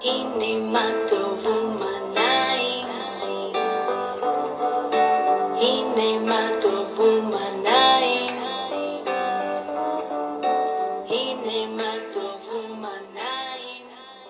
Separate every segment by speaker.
Speaker 1: Hine matovumanaim, hine matovumanaim, hine matovumanaim.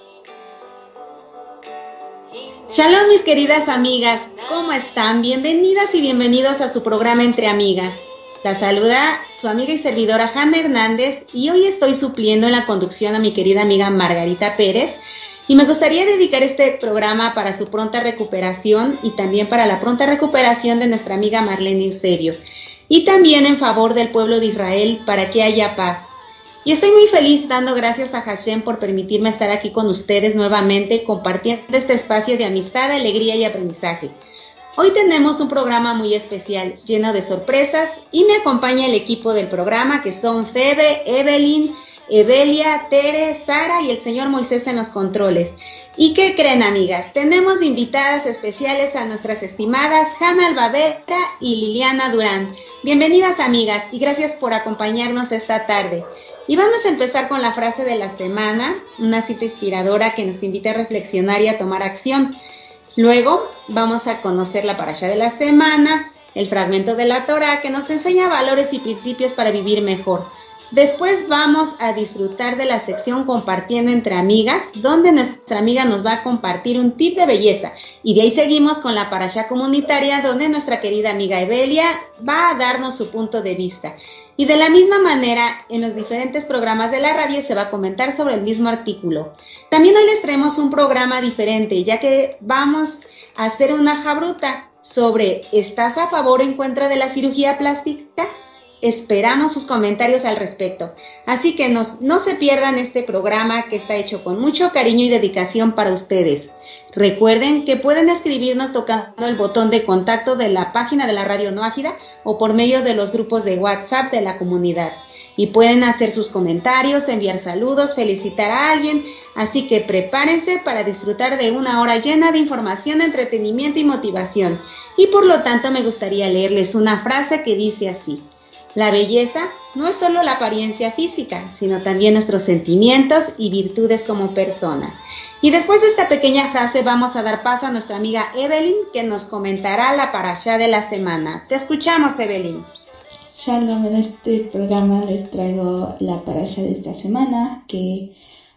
Speaker 2: Shalom, mis queridas amigas, ¿cómo están? Bienvenidas y bienvenidos a su programa Entre Amigas. La saluda su amiga y servidora Hanna Hernández y hoy estoy supliendo en la conducción a mi querida amiga Margarita Pérez. Y me gustaría dedicar este programa para su pronta recuperación y también para la pronta recuperación de nuestra amiga Marlene Eusebio. Y también en favor del pueblo de Israel para que haya paz. Y estoy muy feliz dando gracias a Hashem por permitirme estar aquí con ustedes nuevamente compartiendo este espacio de amistad, alegría y aprendizaje. Hoy tenemos un programa muy especial, lleno de sorpresas y me acompaña el equipo del programa que son Febe, Evelyn, Evelia, Tere, Sara y el señor Moisés en los controles. ¿Y qué creen, amigas? Tenemos invitadas especiales a nuestras estimadas Hanna Albavera y Liliana Durán. Bienvenidas, amigas, y gracias por acompañarnos esta tarde. Y vamos a empezar con la frase de la semana, una cita inspiradora que nos invita a reflexionar y a tomar acción. Luego vamos a conocer la parashá de la semana, el fragmento de la Torá que nos enseña valores y principios para vivir mejor. Después vamos a disfrutar de la sección Compartiendo entre Amigas, donde nuestra amiga nos va a compartir un tip de belleza. Y de ahí seguimos con la parashá comunitaria, donde nuestra querida amiga Evelia va a darnos su punto de vista. Y de la misma manera, en los diferentes programas de la radio se va a comentar sobre el mismo artículo. También hoy les traemos un programa diferente, ya que vamos a hacer una jabruta sobre ¿estás a favor o en contra de la cirugía plástica? Esperamos sus comentarios al respecto. Así que no se pierdan este programa que está hecho con mucho cariño y dedicación para ustedes. Recuerden que pueden escribirnos tocando el botón de contacto de la página de la Radio Noágida o por medio de los grupos de WhatsApp de la comunidad. Y pueden hacer sus comentarios, enviar saludos, felicitar a alguien. Así que prepárense para disfrutar de una hora llena de información, entretenimiento y motivación. Y por lo tanto me gustaría leerles una frase que dice así: la belleza no es solo la apariencia física, sino también nuestros sentimientos y virtudes como persona. Y después de esta pequeña frase vamos a dar paso a nuestra amiga Evelyn, que nos comentará la parashá de la semana. Te escuchamos, Evelyn.
Speaker 3: Shalom, en este programa les traigo la parashá de esta semana, que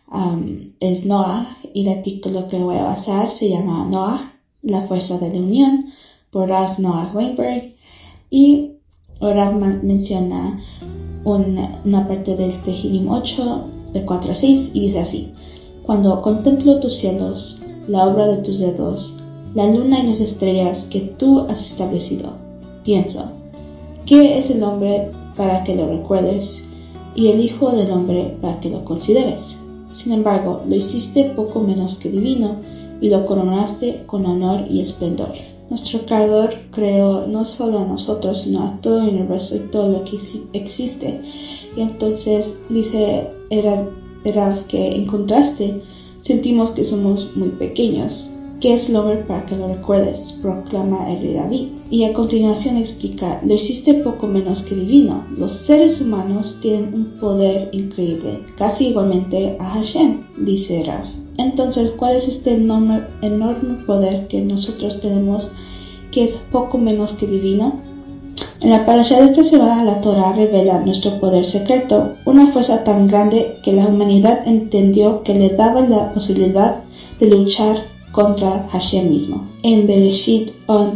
Speaker 3: es Noah, y el artículo que voy a basar se llama Noah, la fuerza de la unión, por Rav Noah Weinberg. Y Rav menciona una parte del Tehilim 8, de 4 a 6, y dice así: cuando contemplo tus cielos, la obra de tus dedos, la luna y las estrellas que tú has establecido, pienso, ¿qué es el hombre para que lo recuerdes, y el hijo del hombre para que lo consideres? Sin embargo, lo hiciste poco menos que divino, y lo coronaste con honor y esplendor. Nuestro Creador creó no solo a nosotros, sino a todo el universo y todo lo que existe. Y entonces dice Rav que en contraste sentimos que somos muy pequeños. ¿Qué es el hombre para que lo recuerdes?, proclama el rey David. Y a continuación explica: lo hiciste poco menos que divino. Los seres humanos tienen un poder increíble, casi igualmente a Hashem, dice Rav. Entonces, ¿cuál es este enorme poder que nosotros tenemos, que es poco menos que divino? En la parashá de esta semana, la Torá revela nuestro poder secreto, una fuerza tan grande que la humanidad entendió que le daba la posibilidad de luchar contra Hashem mismo. En Bereshit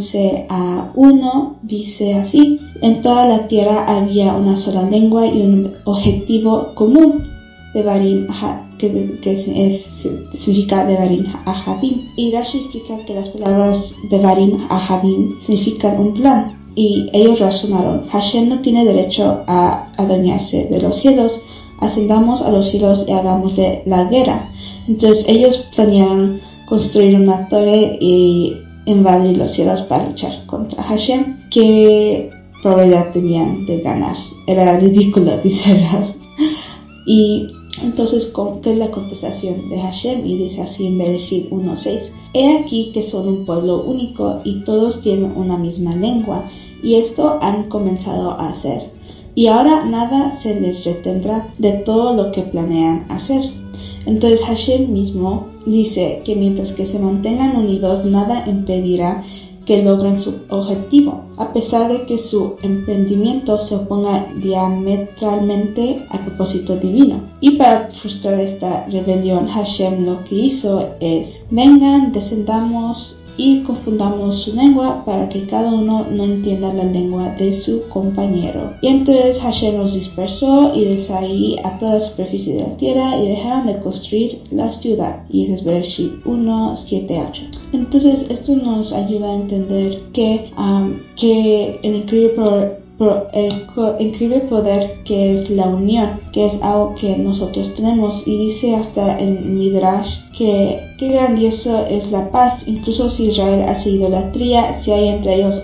Speaker 3: 11:1 dice así: en toda la tierra había una sola lengua y un objetivo común, Devarim, que significa Devarim Ahavim. Y Rashi explica que las palabras Devarim Ahavim significan un plan. Y ellos razonaron: Hashem no tiene derecho a adueñarse de los cielos, ascendamos a los cielos y hagámosle la guerra. Entonces ellos planearon construir una torre y invadir los cielos para luchar contra Hashem. ¿Qué probabilidad tenían de ganar? Era ridículo, dice Rav. Y entonces, ¿qué es la contestación de Hashem? Y dice así en Bereshit 1:6: he aquí que son un pueblo único y todos tienen una misma lengua, y esto han comenzado a hacer, y ahora nada se les retendrá de todo lo que planean hacer. Entonces Hashem mismo dice que mientras que se mantengan unidos, nada impedirá que logren su objetivo, a pesar de que su emprendimiento se oponga diametralmente al propósito divino. Y para frustrar esta rebelión, Hashem lo que hizo es: vengan, descendamos y confundamos su lengua para que cada uno no entienda la lengua de su compañero. Y entonces Hashem los dispersó y desde ahí a toda la superficie de la tierra y dejaron de construir la ciudad. Y ese es Bereshit 1, 7, 8. Entonces esto nos ayuda a entender que el increíble poder que es la unión, que es algo que nosotros tenemos, y dice hasta en Midrash que qué grandioso es la paz, incluso si Israel hace idolatría, si entre ellos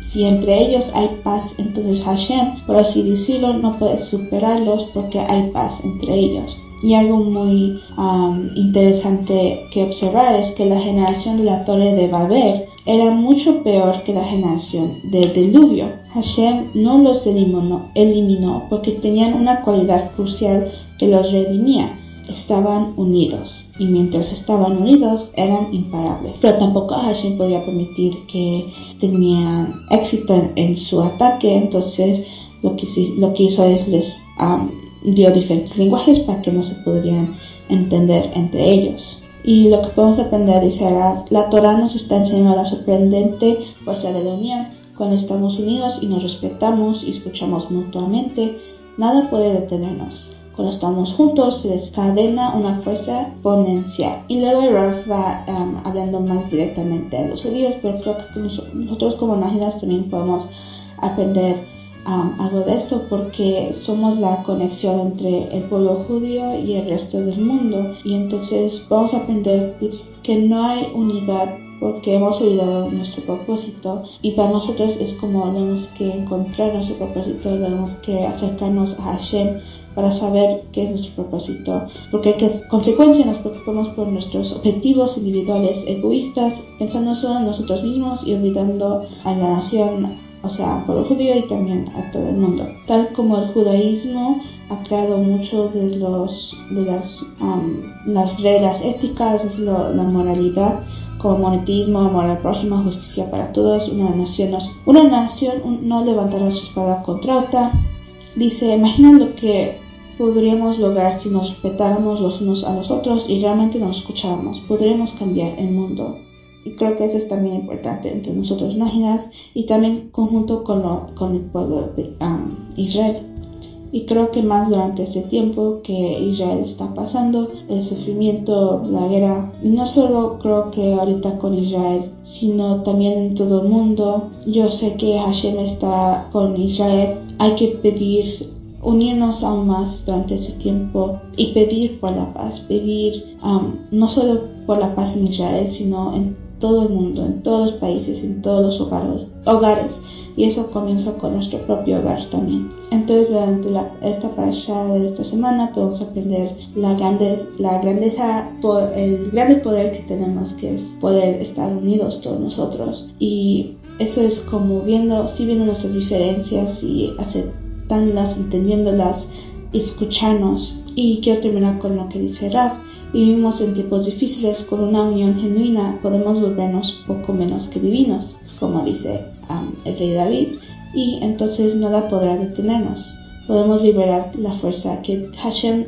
Speaker 3: hay paz, entonces Hashem, por así decirlo, no puede superarlos porque hay paz entre ellos. Y algo muy interesante que observar es que la generación de la Torre de Babel era mucho peor que la generación del diluvio. Hashem no los eliminó porque tenían una cualidad crucial que los redimía: estaban unidos, y mientras estaban unidos eran imparables. Pero tampoco Hashem podía permitir que tenían éxito en su ataque, entonces lo que hizo es les dio diferentes lenguajes para que no se pudieran entender entre ellos. Y lo que podemos aprender, dice la Torah nos está enseñando la sorprendente fuerza de la unión. Cuando estamos unidos y nos respetamos y escuchamos mutuamente, nada puede detenernos. Cuando estamos juntos se desencadena una fuerza exponencial. Y luego Rav va hablando más directamente a los judíos, pero creo que nosotros como najidas también podemos aprender algo de esto, porque somos la conexión entre el pueblo judío y el resto del mundo. Y entonces vamos a aprender que no hay unidad porque hemos olvidado nuestro propósito, y para nosotros es como tenemos que encontrar nuestro propósito, tenemos que acercarnos a Hashem para saber qué es nuestro propósito, porque en consecuencia nos preocupamos por nuestros objetivos individuales egoístas, pensando solo en nosotros mismos y olvidando a la nación, o sea, al pueblo judío y también a todo el mundo. Tal como el judaísmo ha creado mucho de las reglas éticas, la moralidad, como monetismo, amor al prójimo, justicia para todos. Una nación no levantará su espada contra otra. Dice: imaginen lo que podríamos lograr si nos respetáramos los unos a los otros y realmente nos escucháramos. Podríamos cambiar el mundo. Y creo que eso es también importante entre nosotros nájidas y también conjunto con el pueblo de Israel. Y creo que más durante este tiempo que Israel está pasando, el sufrimiento, la guerra, y no solo creo que ahorita con Israel, sino también en todo el mundo. Yo sé que Hashem está con Israel. Hay que unirnos aún más durante este tiempo y pedir por la paz, pedir no solo por la paz en Israel, sino en todo el mundo, en todos los países, en todos los hogares, y eso comienza con nuestro propio hogar también. Entonces durante esta parasha de esta semana podemos aprender la grandeza, el grande poder que tenemos, que es poder estar unidos todos nosotros, y eso es como viendo nuestras diferencias y aceptándolas, entendiéndolas, escucharnos. Y quiero terminar con lo que dice Rav: vivimos en tiempos difíciles. Con una unión genuina podemos volvernos poco menos que divinos, como dice el rey David, y entonces nada podrá detenernos. Podemos liberar la fuerza que Hashem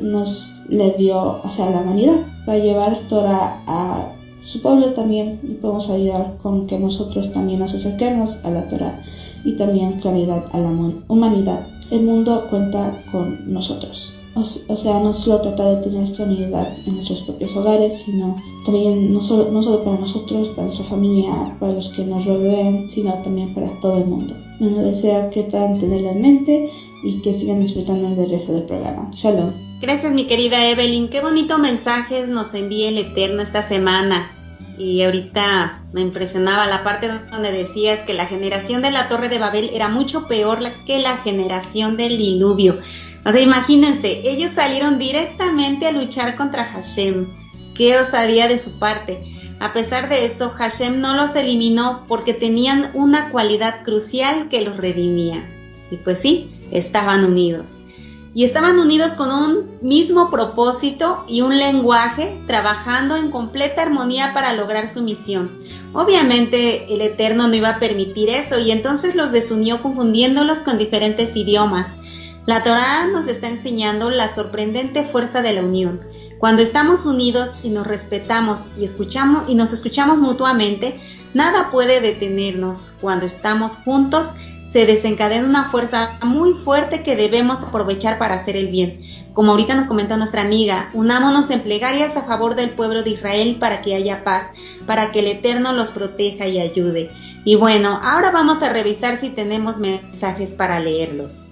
Speaker 3: le dio, o sea, a la humanidad, para llevar Torah a su pueblo también, y podemos ayudar con que nosotros también nos acerquemos a la Torah y también claridad a la humanidad. El mundo cuenta con nosotros. O sea, no solo tratar de tener esta unidad en nuestros propios hogares, sino también no solo para nosotros, para nuestra familia, para los que nos rodean, sino también para todo el mundo. Bueno, deseo que puedan tenerla en mente y que sigan disfrutando del resto del programa. Shalom.
Speaker 2: Gracias, mi querida Evelyn. Qué bonito mensaje nos envía el Eterno esta semana. Y ahorita me impresionaba la parte donde decías que la generación de la Torre de Babel era mucho peor que la generación del diluvio. O sea, imagínense, ellos salieron directamente a luchar contra Hashem. Qué osadía de su parte. A pesar de eso, Hashem no los eliminó porque tenían una cualidad crucial que los redimía. Y pues sí, estaban unidos. y estaban unidos con un mismo propósito y un lenguaje, trabajando en completa armonía para lograr su misión. Obviamente el Eterno no iba a permitir eso y entonces los desunió confundiéndolos con diferentes idiomas. La Torá nos está enseñando la sorprendente fuerza de la unión. Cuando estamos unidos y nos respetamos y nos escuchamos mutuamente, nada puede detenernos. Cuando estamos juntos, se desencadena una fuerza muy fuerte que debemos aprovechar para hacer el bien. Como ahorita nos comentó nuestra amiga, unámonos en plegarias a favor del pueblo de Israel para que haya paz, para que el Eterno los proteja y ayude. Y bueno, ahora vamos a revisar si tenemos mensajes para leerlos.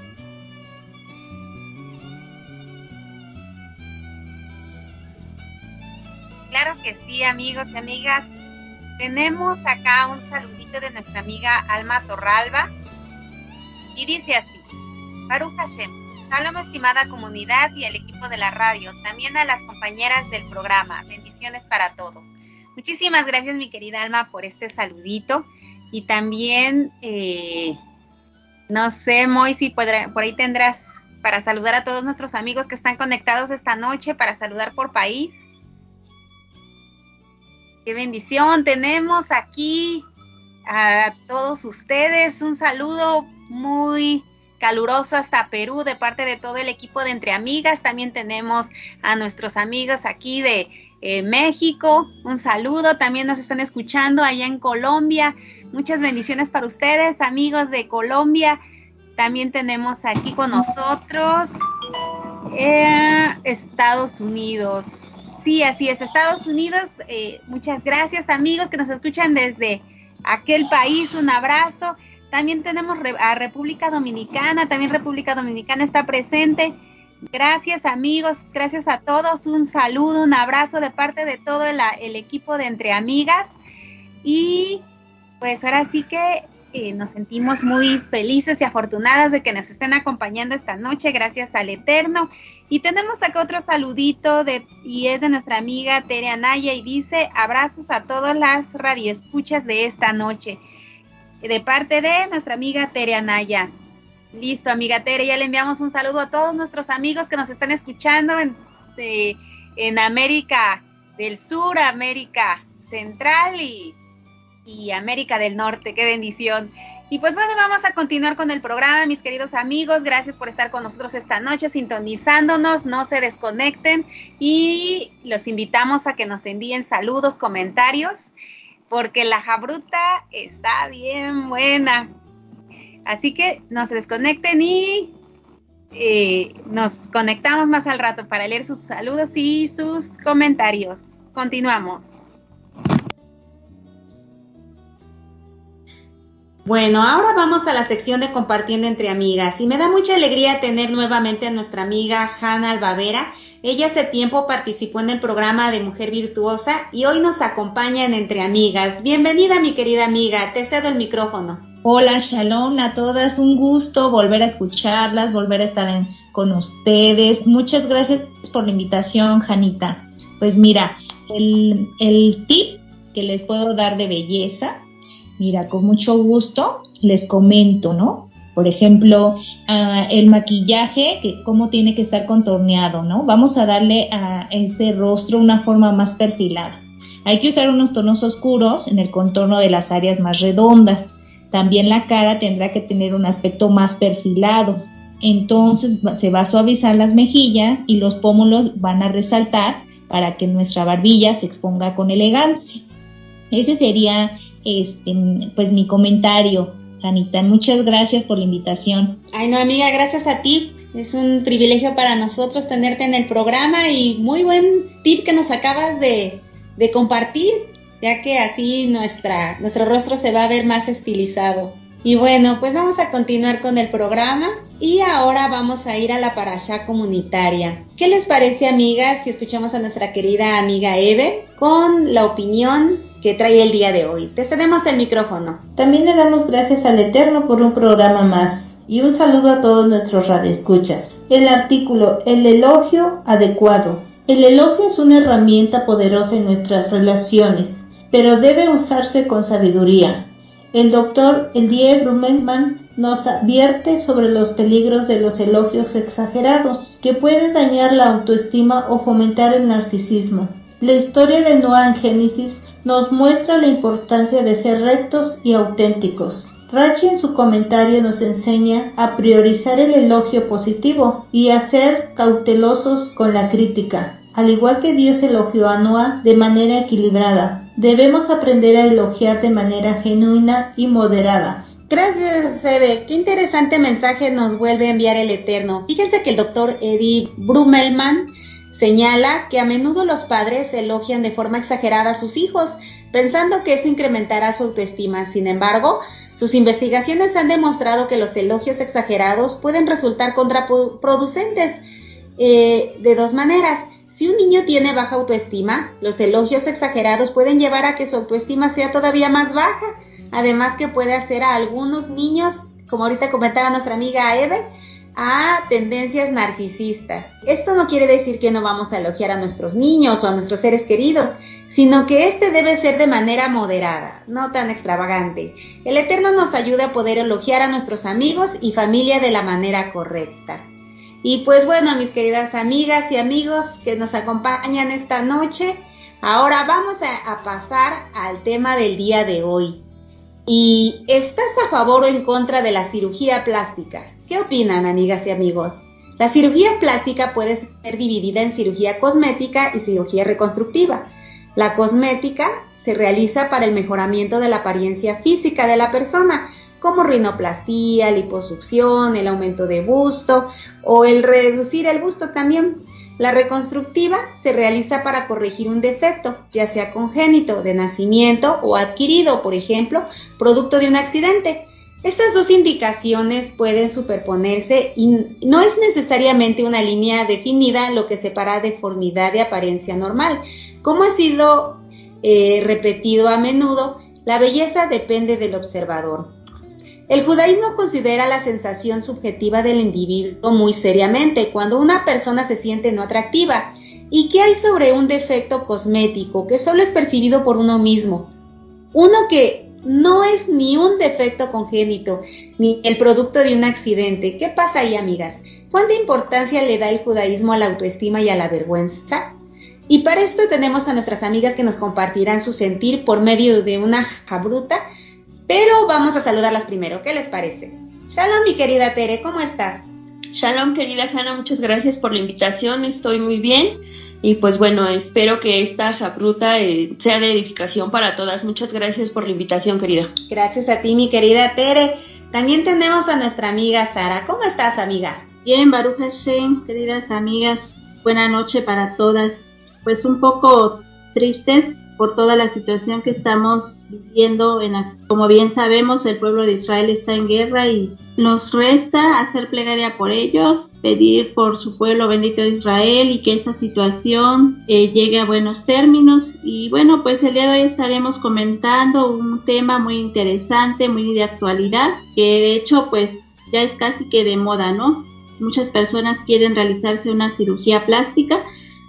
Speaker 4: Claro que sí, amigos y amigas. Tenemos acá un saludito de nuestra amiga Alma Torralba y dice así: Baruch Hashem, Shalom, estimada comunidad y al equipo de la radio, también a las compañeras del programa, bendiciones para todos. Muchísimas gracias, mi querida Alma, por este saludito. Y también, no sé, Moy, si por ahí tendrás para saludar a todos nuestros amigos que están conectados esta noche, para saludar por país. Qué bendición, tenemos aquí a todos ustedes, un saludo muy caluroso hasta Perú de parte de todo el equipo de Entre Amigas. También tenemos a nuestros amigos aquí de México, un saludo, también nos están escuchando allá en Colombia, muchas bendiciones para ustedes, amigos de Colombia. También tenemos aquí con nosotros Estados Unidos. Sí, así es, Estados Unidos. Muchas gracias, amigos que nos escuchan desde aquel país, un abrazo. También tenemos a República Dominicana, también República Dominicana está presente. Gracias, amigos, gracias a todos, un saludo, un abrazo de parte de todo el equipo de Entre Amigas. Y pues ahora sí que nos sentimos muy felices y afortunadas de que nos estén acompañando esta noche, gracias al Eterno. Y tenemos acá otro saludito y es de nuestra amiga Tere Anaya y dice: abrazos a todas las radioescuchas de esta noche, de parte de nuestra amiga Tere Anaya. Listo, amiga Tere, ya le enviamos un saludo a todos nuestros amigos que nos están escuchando en América del Sur, América Central y América del Norte. ¡Qué bendición! Y pues bueno, vamos a continuar con el programa, mis queridos amigos. Gracias por estar con nosotros esta noche, sintonizándonos. No se desconecten y los invitamos a que nos envíen saludos, comentarios, porque la jabruta está bien buena. Así que no se desconecten y nos conectamos más al rato para leer sus saludos y sus comentarios. Continuamos.
Speaker 2: Bueno, ahora vamos a la sección de Compartiendo Entre Amigas y me da mucha alegría tener nuevamente a nuestra amiga Hanna Albavera. Ella hace tiempo participó en el programa de Mujer Virtuosa y hoy nos acompaña en Entre Amigas. Bienvenida, mi querida amiga, te cedo el micrófono.
Speaker 5: Hola, shalom a todas, un gusto volver a escucharlas, volver a estar con ustedes. Muchas gracias por la invitación, Janita. Pues mira, el tip que les puedo dar de belleza, mira, con mucho gusto les comento, ¿no? Por ejemplo, el maquillaje, que cómo tiene que estar contorneado, ¿no? Vamos a darle a este rostro una forma más perfilada. Hay que usar unos tonos oscuros en el contorno de las áreas más redondas. También la cara tendrá que tener un aspecto más perfilado. Entonces se va a suavizar las mejillas y los pómulos van a resaltar para que nuestra barbilla se exponga con elegancia. Ese sería pues mi comentario, Janita. Muchas gracias por la invitación.
Speaker 2: Ay, no, amiga, gracias a ti. Es un privilegio para nosotros tenerte en el programa y muy buen tip que nos acabas de compartir, ya que así nuestro rostro se va a ver más estilizado. Y bueno, pues vamos a continuar con el programa y ahora vamos a ir a la parashá comunitaria. ¿Qué les parece, amigas, si escuchamos a nuestra querida amiga Eve con la opinión que trae el día de hoy? Te cedemos el micrófono.
Speaker 6: También le damos gracias al Eterno por un programa más y un saludo a todos nuestros radioescuchas. El artículo, el elogio adecuado. El elogio es una herramienta poderosa en nuestras relaciones, pero debe usarse con sabiduría. El doctor Elie Rumelman nos advierte sobre los peligros de los elogios exagerados, que pueden dañar la autoestima o fomentar el narcisismo. La historia de Noah en Génesis nos muestra la importancia de ser rectos y auténticos. Rachi en su comentario nos enseña a priorizar el elogio positivo y a ser cautelosos con la crítica. Al igual que Dios elogió a Noah de manera equilibrada, debemos aprender a elogiar de manera genuina y moderada.
Speaker 2: Gracias, Eve. Qué interesante mensaje nos vuelve a enviar el Eterno. Fíjense que el doctor Eddie Brumelman señala que a menudo los padres elogian de forma exagerada a sus hijos, pensando que eso incrementará su autoestima. Sin embargo, sus investigaciones han demostrado que los elogios exagerados pueden resultar contraproducentes de dos maneras. Si un niño tiene baja autoestima, los elogios exagerados pueden llevar a que su autoestima sea todavía más baja. Además que puede hacer a algunos niños, como ahorita comentaba nuestra amiga Eve, a tendencias narcisistas. Esto no quiere decir que no vamos a elogiar a nuestros niños o a nuestros seres queridos, sino que este debe ser de manera moderada, no tan extravagante. El Eterno nos ayuda a poder elogiar a nuestros amigos y familia de la manera correcta. Y pues bueno, mis queridas amigas y amigos que nos acompañan esta noche, ahora vamos a pasar al tema del día de hoy. ¿Y estás a favor o en contra de la cirugía plástica? ¿Qué opinan, amigas y amigos? La cirugía plástica puede ser dividida en cirugía cosmética y cirugía reconstructiva. La cosmética se realiza para el mejoramiento de la apariencia física de la persona, como rinoplastía, liposucción, el aumento de busto o el reducir el busto también. La reconstructiva se realiza para corregir un defecto, ya sea congénito, de nacimiento o adquirido, por ejemplo, producto de un accidente. Estas dos indicaciones pueden superponerse y no es necesariamente una línea definida lo que separa deformidad de apariencia normal. Como ha sido repetido a menudo, la belleza depende del observador. El judaísmo considera la sensación subjetiva del individuo muy seriamente cuando una persona se siente no atractiva. ¿Y qué hay sobre un defecto cosmético que solo es percibido por uno mismo? Uno que no es ni un defecto congénito, ni el producto de un accidente. ¿Qué pasa ahí, amigas? ¿Cuánta importancia le da el judaísmo a la autoestima y a la vergüenza? Y para esto tenemos a nuestras amigas que nos compartirán su sentir por medio de una jabruta, pero vamos a saludarlas primero. ¿Qué les parece? Shalom, mi querida Tere, ¿cómo estás?
Speaker 7: Shalom, querida Hanna, muchas gracias por la invitación, estoy muy bien. Y pues bueno, espero que esta jabruta sea de edificación para todas. Muchas gracias por la invitación, querida.
Speaker 2: Gracias a ti, mi querida Tere. También tenemos a nuestra amiga Sara. ¿Cómo estás, amiga?
Speaker 8: Bien, Baruch Hashem, queridas amigas. Buena noche para todas. Pues un poco tristes por toda la situación que estamos viviendo. Como bien sabemos, el pueblo de Israel está en guerra y nos resta hacer plegaria por ellos, pedir por su pueblo bendito de Israel y que esta situación llegue a buenos términos. Y bueno, pues el día de hoy estaremos comentando un tema muy interesante, muy de actualidad, que de hecho pues ya es casi que de moda, ¿no? Muchas personas quieren realizarse una cirugía plástica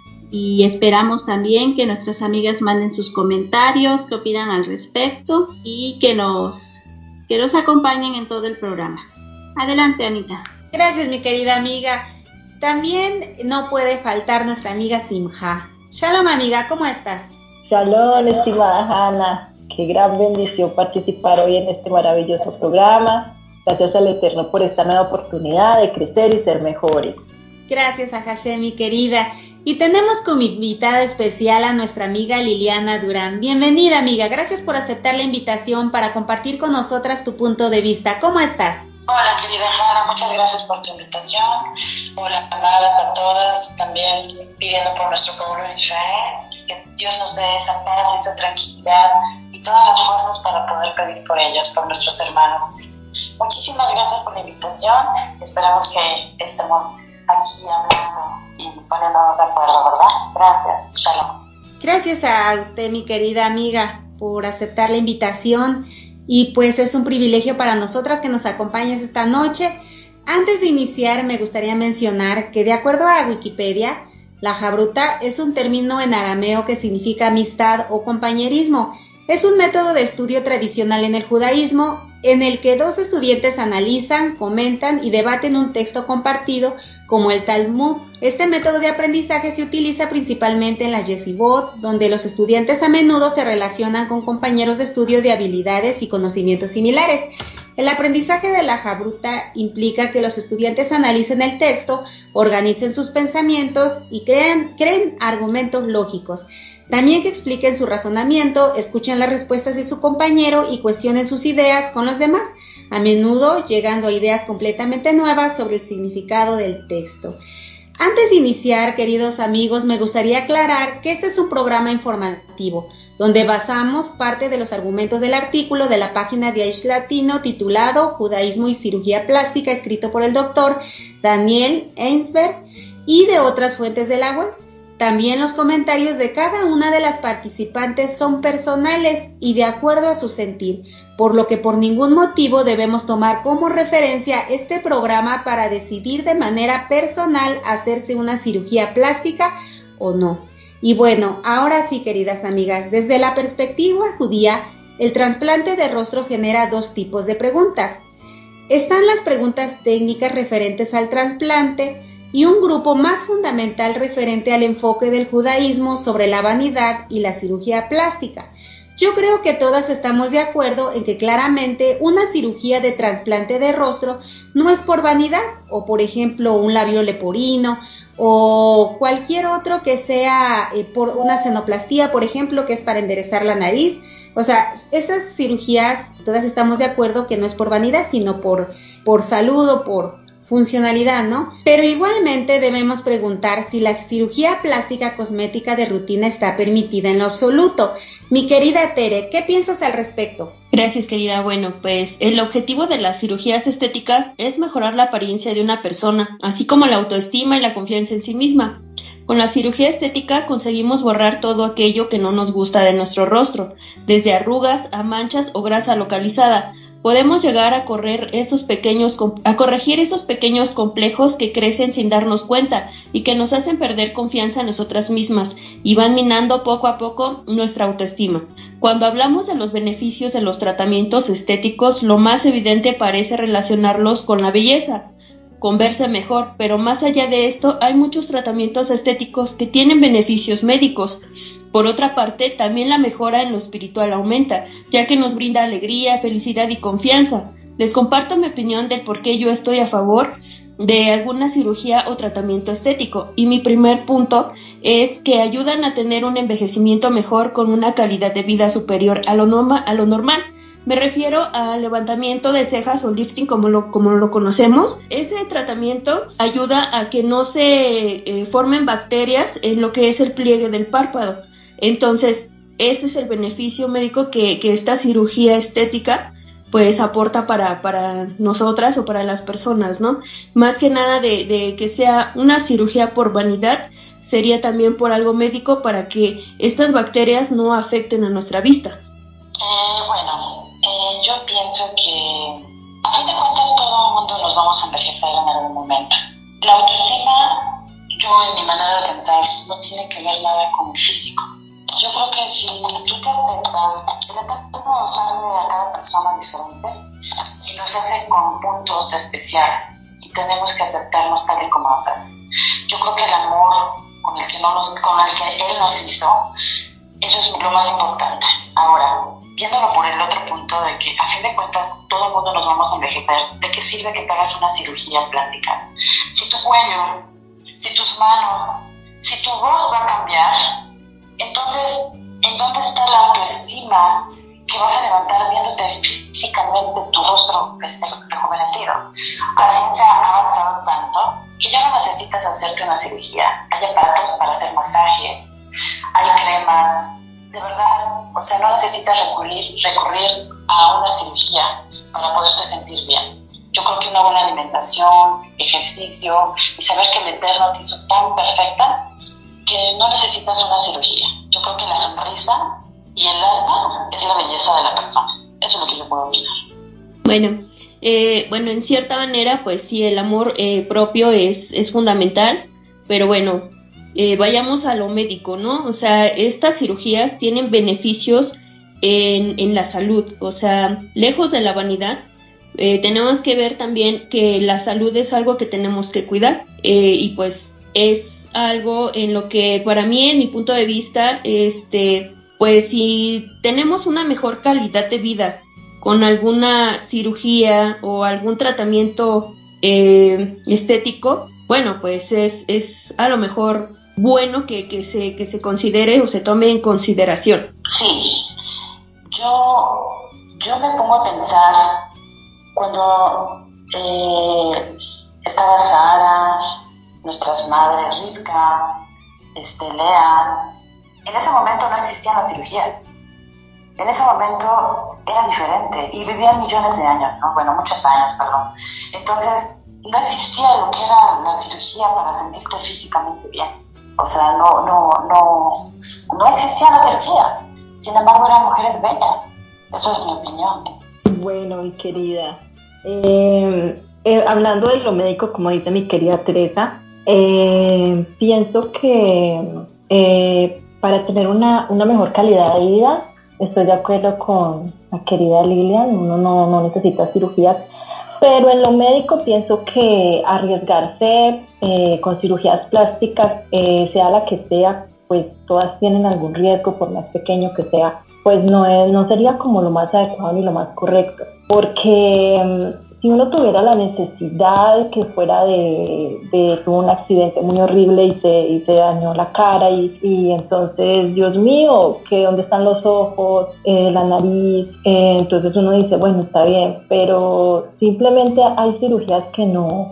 Speaker 8: y esperamos también que nuestras amigas manden sus comentarios, qué opinan al respecto y que nos acompañen en todo el programa. Adelante, Anita.
Speaker 2: Gracias, mi querida amiga. También no puede faltar nuestra amiga Simha. Shalom, amiga, ¿cómo estás?
Speaker 9: Shalom, estimada Hanna. Qué gran bendición participar hoy en este maravilloso programa. Gracias al Eterno por esta nueva oportunidad de crecer y ser mejores.
Speaker 2: Gracias a Hashem, mi querida. Y tenemos como invitada especial a nuestra amiga Liliana Durán. Bienvenida, amiga. Gracias por aceptar la invitación para compartir con nosotras tu punto de vista. ¿Cómo estás?
Speaker 10: Hola, querida Hanna. Muchas gracias por tu invitación. Hola, amadas a todas. También pidiendo por nuestro pueblo de Israel. Que Dios nos dé esa paz y esa tranquilidad y todas las fuerzas para poder pedir por ellos, por nuestros hermanos. Muchísimas gracias por la invitación. Esperamos que estemos aquí hablando y poniéndonos de acuerdo, ¿verdad? Gracias, shalom.
Speaker 2: Gracias a usted, mi querida amiga, por aceptar la invitación y pues es un privilegio para nosotras que nos acompañes esta noche. Antes de iniciar, me gustaría mencionar que de acuerdo a Wikipedia, la jabruta es un término en arameo que significa amistad o compañerismo. Es un método de estudio tradicional en el judaísmo en el que dos estudiantes analizan, comentan y debaten un texto compartido como el Talmud. Este método de aprendizaje se utiliza principalmente en las yeshivot, donde los estudiantes a menudo se relacionan con compañeros de estudio de habilidades y conocimientos similares. El aprendizaje de la Habruta implica que los estudiantes analicen el texto, organicen sus pensamientos y creen argumentos lógicos. También que expliquen su razonamiento, escuchen las respuestas de su compañero y cuestionen sus ideas con los demás, a menudo llegando a ideas completamente nuevas sobre el significado del texto. Antes de iniciar, queridos amigos, me gustaría aclarar que este es un programa informativo, donde basamos parte de los argumentos del artículo de la página de Aish Latino titulado Judaísmo y Cirugía Plástica, escrito por el doctor Daniel Ensberg, y de otras fuentes de la web. También los comentarios de cada una de las participantes son personales y de acuerdo a su sentir, por lo que por ningún motivo debemos tomar como referencia este programa para decidir de manera personal hacerse una cirugía plástica o no. Y bueno, ahora sí, queridas amigas, desde la perspectiva judía, el trasplante de rostro genera dos tipos de preguntas. Están las preguntas técnicas referentes al trasplante, y un grupo más fundamental referente al enfoque del judaísmo sobre la vanidad y la cirugía plástica. Yo creo que todas estamos de acuerdo en que claramente una cirugía de trasplante de rostro no es por vanidad, o por ejemplo un labio leporino, o cualquier otro que sea por una senoplastía, por ejemplo, que es para enderezar la nariz. O sea, esas cirugías, todas estamos de acuerdo que no es por vanidad, sino por salud o por funcionalidad, ¿no? Pero igualmente debemos preguntar si la cirugía plástica cosmética de rutina está permitida en lo absoluto. Mi querida Tere, ¿qué piensas al respecto?
Speaker 7: Gracias, querida. Bueno, pues el objetivo de las cirugías estéticas es mejorar la apariencia de una persona, así como la autoestima y la confianza en sí misma. Con la cirugía estética conseguimos borrar todo aquello que no nos gusta de nuestro rostro, desde arrugas a manchas o grasa localizada. Podemos llegar a corregir esos pequeños complejos que crecen sin darnos cuenta y que nos hacen perder confianza en nosotras mismas y van minando poco a poco nuestra autoestima. Cuando hablamos de los beneficios de los tratamientos estéticos, lo más evidente parece relacionarlos con la belleza, con verse mejor, pero más allá de esto hay muchos tratamientos estéticos que tienen beneficios médicos. Por otra parte, también la mejora en lo espiritual aumenta, ya que nos brinda alegría, felicidad y confianza. Les comparto mi opinión del por qué yo estoy a favor de alguna cirugía o tratamiento estético, y mi primer punto es que ayudan a tener un envejecimiento mejor con una calidad de vida superior a lo normal. Me refiero al levantamiento de cejas o lifting como lo conocemos. Ese tratamiento ayuda a que no se formen bacterias en lo que es el pliegue del párpado. Entonces, ese es el beneficio médico que esta cirugía estética pues aporta para nosotras o para las personas, ¿no? Más que nada de que sea una cirugía por vanidad, sería también por algo médico para que estas bacterias no afecten a nuestra vista.
Speaker 10: Yo pienso que a fin de cuentas todo el mundo nos vamos a envejecer en algún momento. La autoestima, yo en mi manera de pensar, no tiene que ver nada con el físico. Yo creo que si tú te aceptas, el eterno nos hace a cada persona diferente y nos hace con puntos especiales y tenemos que aceptarnos tal y como nos hace. Yo creo que el amor con el que Él nos hizo, eso es lo más importante. Ahora, viéndolo por el otro punto de que a fin de cuentas todo el mundo nos vamos a envejecer, ¿de qué sirve que te hagas una cirugía plástica? Si tu cuello, si tus manos, si tu voz va a cambiar, entonces, ¿en dónde está la autoestima que vas a levantar viéndote físicamente tu rostro rejuvenecido? La ciencia ha avanzado tanto que ya no necesitas hacerte una cirugía. Hay aparatos para hacer masajes, hay cremas, de verdad, o sea, no necesitas recurrir a una cirugía para poderte sentir bien. Yo creo que una buena alimentación, ejercicio y saber que el Eterno te hizo tan perfecta que no necesitas una cirugía. Yo creo que la sonrisa y el alma es la belleza de la persona. Eso es lo que yo puedo opinar.
Speaker 7: Bueno, en cierta manera, pues sí, el amor propio es fundamental, pero bueno, vayamos a lo médico, ¿no? O sea, estas cirugías tienen beneficios en la salud. O sea, lejos de la vanidad, tenemos que ver también que la salud es algo que tenemos que cuidar, y pues es algo en lo que para mí, en mi punto de vista, pues si tenemos una mejor calidad de vida con alguna cirugía o algún tratamiento estético, bueno, pues es a lo mejor bueno que se considere o se tome en consideración.
Speaker 10: Sí, yo me pongo a pensar cuando estaba Sara, nuestras madres, Rivka, Lea. En ese momento no existían las cirugías. En ese momento era diferente y vivían millones de años, ¿no? Bueno, muchos años, perdón. Entonces, no existía lo que era la cirugía para sentirte físicamente bien. O sea, no existían las cirugías. Sin embargo, eran mujeres bellas. Eso es mi opinión.
Speaker 9: Bueno, mi querida, hablando de lo médico, como dice mi querida Teresa, pienso que para tener una mejor calidad de vida, estoy de acuerdo con la querida Lilian, uno no necesita cirugías, pero en lo médico pienso que arriesgarse con cirugías plásticas, sea la que sea, pues todas tienen algún riesgo, por más pequeño que sea, pues no sería como lo más adecuado ni lo más correcto, porque si uno tuviera la necesidad que fuera tuvo un accidente muy horrible y se dañó la cara y entonces, Dios mío, que dónde están los ojos, la nariz, entonces uno dice, bueno, está bien, pero simplemente hay cirugías que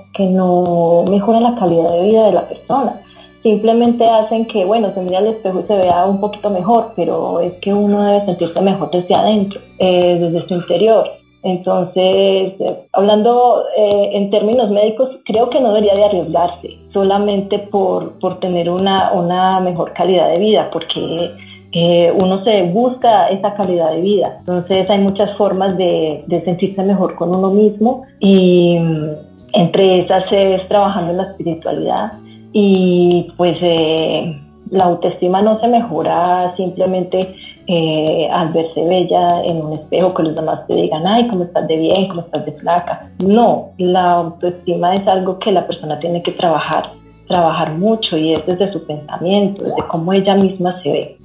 Speaker 9: no mejoran la calidad de vida de la persona. Simplemente hacen que, bueno, se mire al espejo y se vea un poquito mejor, pero es que uno debe sentirse mejor desde adentro, desde su interior. Entonces, hablando en términos médicos, creo que no debería de arriesgarse solamente por tener una mejor calidad de vida, porque uno se busca esa calidad de vida. Entonces, hay muchas formas de sentirse mejor con uno mismo y entre esas es trabajando en la espiritualidad. Y pues la autoestima no se mejora simplemente al verse bella en un espejo, que los demás te digan, ay, cómo estás de bien, cómo estás de flaca. No, la autoestima es algo que la persona tiene que trabajar mucho, y es desde su pensamiento, desde cómo ella misma se ve.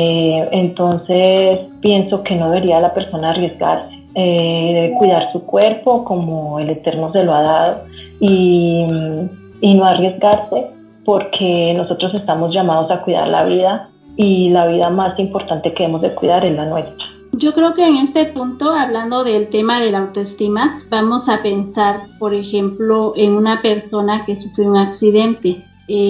Speaker 9: Entonces pienso que no debería la persona arriesgarse, debe cuidar su cuerpo como el Eterno se lo ha dado, y no arriesgarse, porque nosotros estamos llamados a cuidar la vida, y la vida más importante que hemos de cuidar es la nuestra.
Speaker 8: Yo creo que en este punto, hablando del tema de la autoestima, vamos a pensar, por ejemplo, en una persona que sufrió un accidente.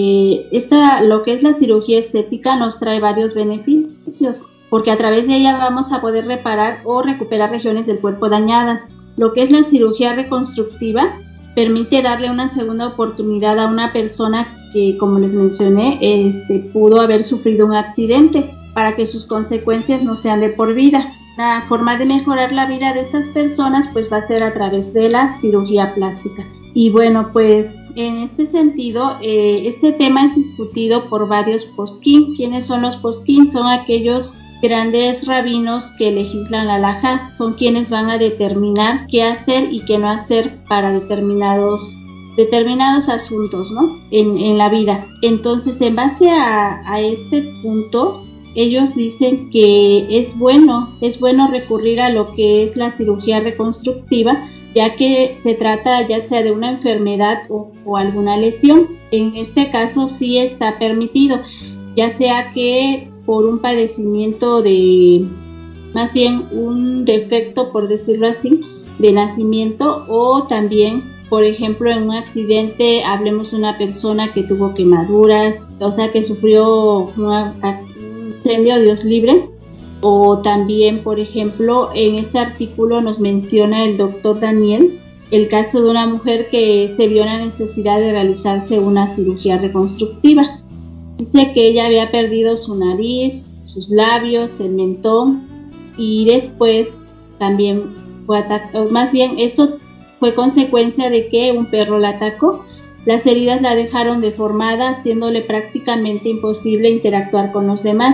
Speaker 8: Lo que es la cirugía estética nos trae varios beneficios, porque a través de ella vamos a poder reparar o recuperar regiones del cuerpo dañadas. Lo que es la cirugía reconstructiva permite darle una segunda oportunidad a una persona que, como les mencioné, pudo haber sufrido un accidente, para que sus consecuencias no sean de por vida. La forma de mejorar la vida de estas personas pues va a ser a través de la cirugía plástica. Y bueno, pues en este sentido, este tema es discutido por varios posquín. ¿Quiénes son los posquín? Son aquellos grandes rabinos que legislan la halajá, son quienes van a determinar qué hacer y qué no hacer para determinados asuntos, ¿no? En la vida. Entonces, en base a este punto, ellos dicen que es bueno recurrir a lo que es la cirugía reconstructiva, ya que se trata ya sea de una enfermedad o alguna lesión. En este caso sí está permitido, ya sea que por un padecimiento más bien un defecto, por decirlo así, de nacimiento, o también, por ejemplo, en un accidente, hablemos de una persona que tuvo quemaduras, o sea, que sufrió un incendio, Dios libre. O también, por ejemplo, en este artículo nos menciona el doctor Daniel el caso de una mujer que se vio en la necesidad de realizarse una cirugía reconstructiva. Dice que ella había perdido su nariz, sus labios, el mentón, y después también fue atacada, más bien esto fue consecuencia de que un perro la atacó. Las heridas la dejaron deformada, haciéndole prácticamente imposible interactuar con los demás.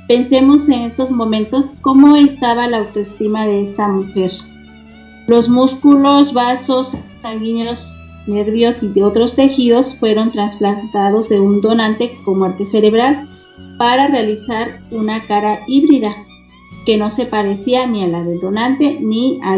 Speaker 8: pensemos en esos momentos cómo estaba la autoestima de esta mujer. Los músculos, vasos sanguíneos, nervios y de otros tejidos fueron trasplantados de un donante con muerte cerebral para realizar una cara híbrida que no se parecía ni a la del donante ni a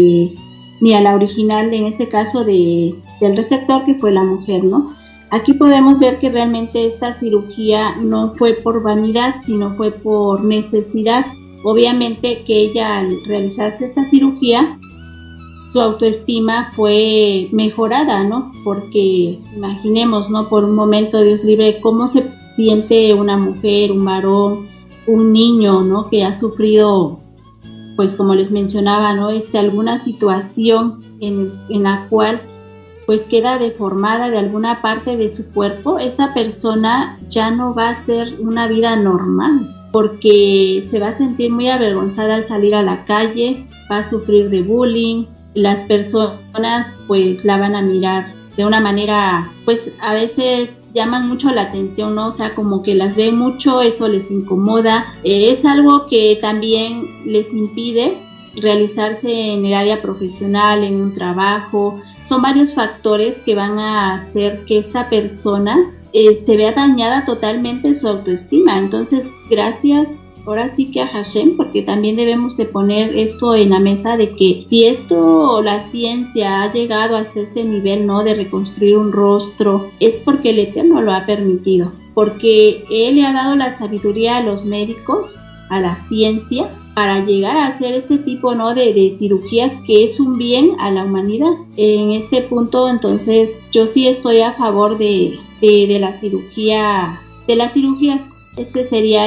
Speaker 8: la original, en este caso del receptor, que fue la mujer, ¿no? Aquí podemos ver que realmente esta cirugía no fue por vanidad, sino fue por necesidad. Obviamente que ella, al realizarse esta cirugía, su autoestima fue mejorada, ¿no? Porque imaginemos, ¿no? Por un momento, Dios libre, cómo se siente una mujer, un varón, un niño, ¿no? Que ha sufrido, pues como les mencionaba, ¿no? Alguna situación en la cual pues queda deformada de alguna parte de su cuerpo. Esta persona ya no va a ser una vida normal, porque se va a sentir muy avergonzada al salir a la calle, va a sufrir de bullying, las personas pues la van a mirar de una manera, pues a veces llaman mucho la atención, ¿no? O sea, como que las ven mucho, eso les incomoda, es algo que también les impide realizarse en el área profesional, en un trabajo. Son varios factores que van a hacer que esta persona se vea dañada totalmente su autoestima. Entonces, gracias ahora sí que a Hashem, porque también debemos de poner esto en la mesa de que si esto, la ciencia ha llegado hasta este nivel, ¿no? De reconstruir un rostro, es porque el Eterno lo ha permitido, porque Él le ha dado la sabiduría a los médicos, a la ciencia, para llegar a hacer este tipo, ¿no? de cirugías, que es un bien a la humanidad. En este punto, entonces, yo sí estoy a favor de la cirugía, de las cirugías. Este sería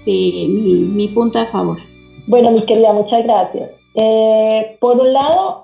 Speaker 8: mi punto a favor.
Speaker 9: Bueno, mi querida, muchas gracias. Por un lado,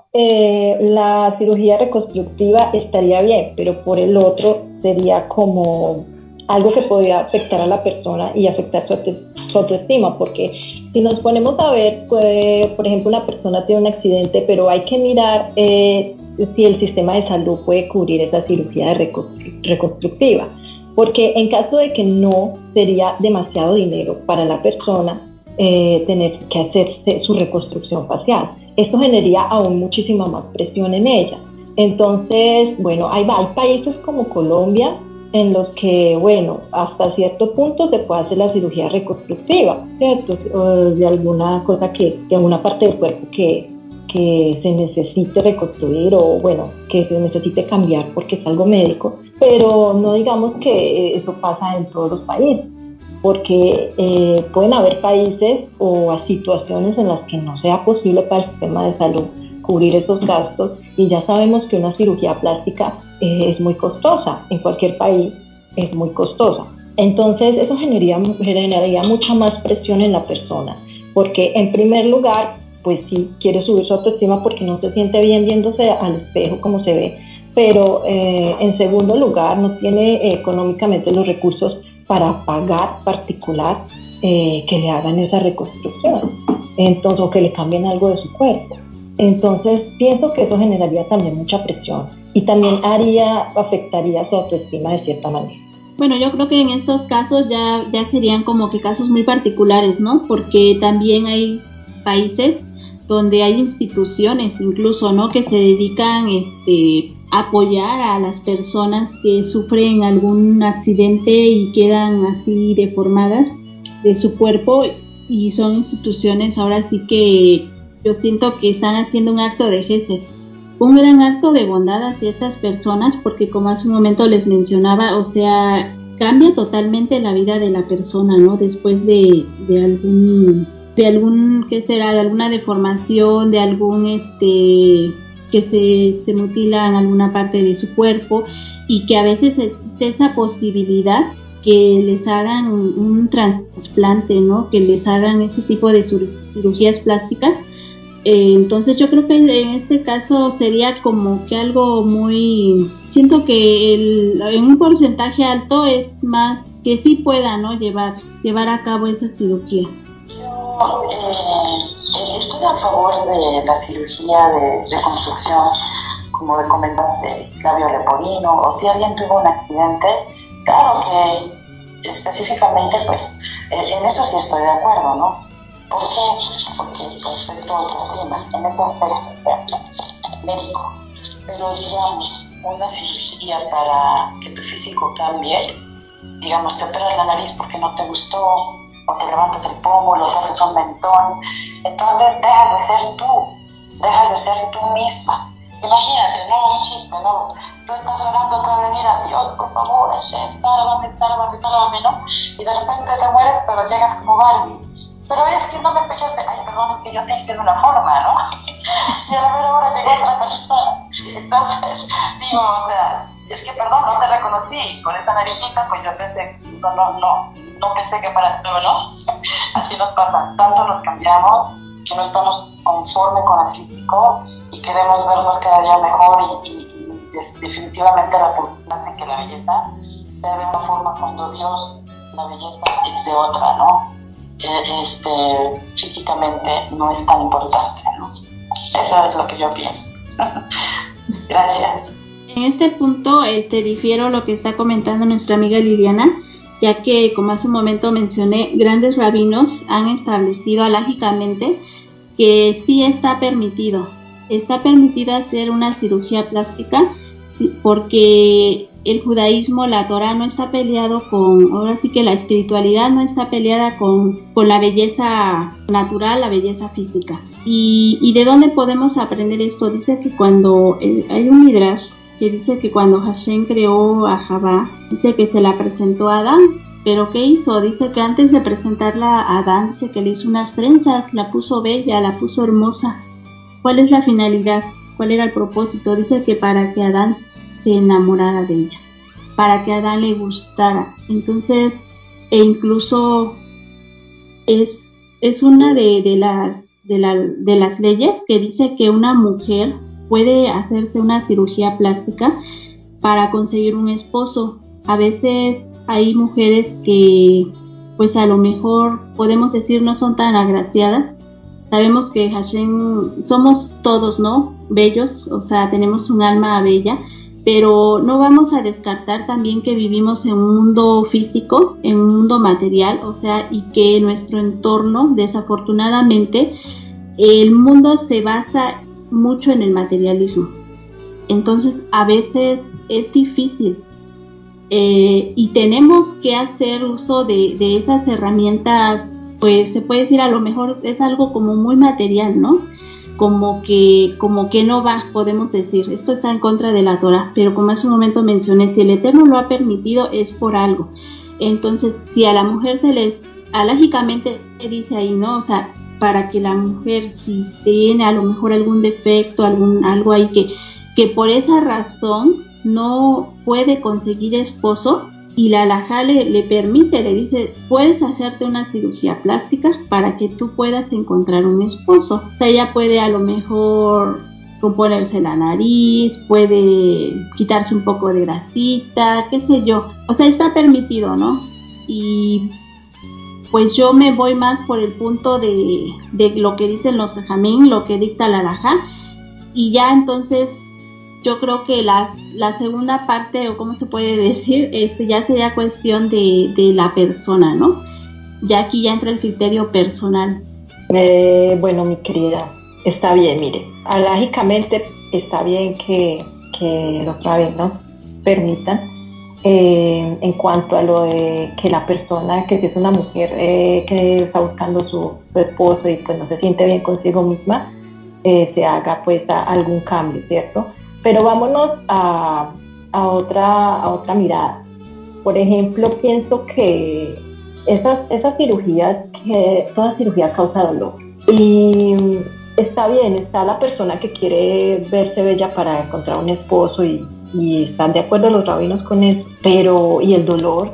Speaker 9: la cirugía reconstructiva estaría bien, pero por el otro sería como algo que podría afectar a la persona y afectar su autoestima, porque si nos ponemos a ver, por ejemplo, una persona tiene un accidente, pero hay que mirar si el sistema de salud puede cubrir esa cirugía reconstructiva, porque en caso de que no, sería demasiado dinero para la persona tener que hacerse su reconstrucción facial. Esto generaría aún muchísima más presión en ella. Entonces, bueno, hay países como Colombia en los que, bueno, hasta cierto punto se puede hacer la cirugía reconstructiva, ¿cierto? De alguna cosa de alguna parte del cuerpo que se necesite reconstruir o, bueno, que se necesite cambiar porque es algo médico, pero no digamos que eso pasa en todos los países, porque pueden haber países o situaciones en las que no sea posible para el sistema de salud cubrir esos gastos, y ya sabemos que una cirugía plástica es muy costosa, en cualquier país es muy costosa. Entonces eso generaría mucha más presión en la persona, porque en primer lugar, pues sí quiere subir su autoestima porque no se siente bien viéndose al espejo como se ve, pero en segundo lugar no tiene económicamente los recursos para pagar particular que le hagan esa reconstrucción, entonces, o que le cambien algo de su cuerpo. Entonces pienso que eso generaría también mucha presión y también afectaría su autoestima de cierta manera.
Speaker 8: Bueno, yo creo que en estos casos ya serían como que casos muy particulares, ¿no? Porque también hay países donde hay instituciones incluso, ¿no? Que se dedican a apoyar a las personas que sufren algún accidente y quedan así deformadas de su cuerpo, y son instituciones ahora sí que yo siento que están haciendo un acto de gesed, un gran acto de bondad hacia estas personas, porque como hace un momento les mencionaba, o sea, cambia totalmente la vida de la persona, ¿no? Después de ¿qué será? De alguna deformación, de algún que se mutila en alguna parte de su cuerpo, y que a veces existe esa posibilidad que les hagan un trasplante, ¿no? Que les hagan ese tipo de cirugías plásticas. Entonces yo creo que en este caso sería como que algo muy, siento que en un porcentaje alto es más que sí pueda, ¿no? llevar a cabo esa cirugía.
Speaker 10: Yo estoy a favor de la cirugía de reconstrucción, como recomendaste, labio leporino, o si alguien tuvo un accidente, claro que específicamente pues En eso sí estoy de acuerdo, ¿no? ¿Por qué? Porque pues, es tu autoestima, en ese aspecto médico. Pero digamos, una cirugía para que tu físico cambie, digamos, te operas la nariz porque no te gustó, o te levantas el pómulo, te haces un mentón, entonces dejas de ser tú misma. Imagínate, no, un chiste, no. Tú estás orando toda la vida, Dios, por favor, Hashem, sálvame, ¿no? Y de repente te mueres, pero llegas como Barbie. Pero es que no me escuchaste, ay, perdón, es que yo te hice de una forma, ¿no? Y a la mera hora llegó otra persona. Entonces, digo, o sea, es que perdón, no te reconocí. Con esa naricita, pues yo pensé, no pensé que fueras tú, ¿no? Así nos pasa, tanto nos cambiamos que no estamos conformes con el físico y queremos vernos cada día mejor y definitivamente la publicidad hace que la belleza sea de una forma cuando Dios, la belleza es de otra, ¿no? Físicamente no es tan importante, ¿no? Eso es lo que yo pienso. Gracias.
Speaker 8: En este punto difiero lo que está comentando nuestra amiga Liliana, ya que, como hace un momento mencioné, grandes rabinos han establecido alágicamente que sí está permitido hacer una cirugía plástica, porque el judaísmo, la Torah, no está peleado ahora sí que la espiritualidad no está peleada con la belleza natural, la belleza física. ¿Y de dónde podemos aprender esto? Dice que cuando hay un midrash que dice que cuando Hashem creó a Javá, dice que se la presentó a Adán, pero ¿qué hizo? Dice que antes de presentarla a Adán, dice que le hizo unas trenzas, la puso bella, la puso hermosa. ¿Cuál es la finalidad? ¿Cuál era el propósito? Dice que para que Adán se enamorara de ella, para que a Adán le gustara. Entonces, incluso es una de las leyes que dice que una mujer puede hacerse una cirugía plástica para conseguir un esposo. A veces hay mujeres que, pues a lo mejor podemos decir no son tan agraciadas. Sabemos que Hashem, somos todos, ¿no? Bellos, o sea, tenemos un alma bella, pero no vamos a descartar también que vivimos en un mundo físico, en un mundo material, o sea, y que nuestro entorno, desafortunadamente, el mundo se basa mucho en el materialismo. Entonces, a veces es difícil y tenemos que hacer uso de esas herramientas, pues se puede decir, a lo mejor es algo como muy material, ¿no? Como que no va, podemos decir, esto está en contra de la Torah, pero como hace un momento mencioné, si el Eterno lo ha permitido es por algo. Entonces, si a la mujer se les, alágicamente dice ahí, ¿no? O sea, para que la mujer, si tiene a lo mejor algún defecto, algo ahí que por esa razón no puede conseguir esposo, y la halajá le permite, le dice, puedes hacerte una cirugía plástica para que tú puedas encontrar un esposo. O sea, ella puede a lo mejor componerse la nariz, puede quitarse un poco de grasita, qué sé yo. O sea, está permitido, ¿no? Y pues yo me voy más por el punto de lo que dicen los jajamín, lo que dicta la halajá, y ya entonces yo creo que la segunda parte, o cómo se puede decir, ya sería cuestión de la persona, ¿no? Ya aquí ya entra el criterio personal.
Speaker 9: Bueno, mi querida, está bien, mire, alágicamente está bien que los rabinos permitan, en cuanto a lo de que la persona, que si es una mujer que está buscando su esposo y pues no se siente bien consigo misma, se haga pues algún cambio, ¿cierto? Pero vámonos a otra mirada. Por ejemplo, pienso que esas cirugías, que toda cirugía causa dolor. Y está bien, está la persona que quiere verse bella para encontrar un esposo y están de acuerdo los rabinos con eso. Pero, y el dolor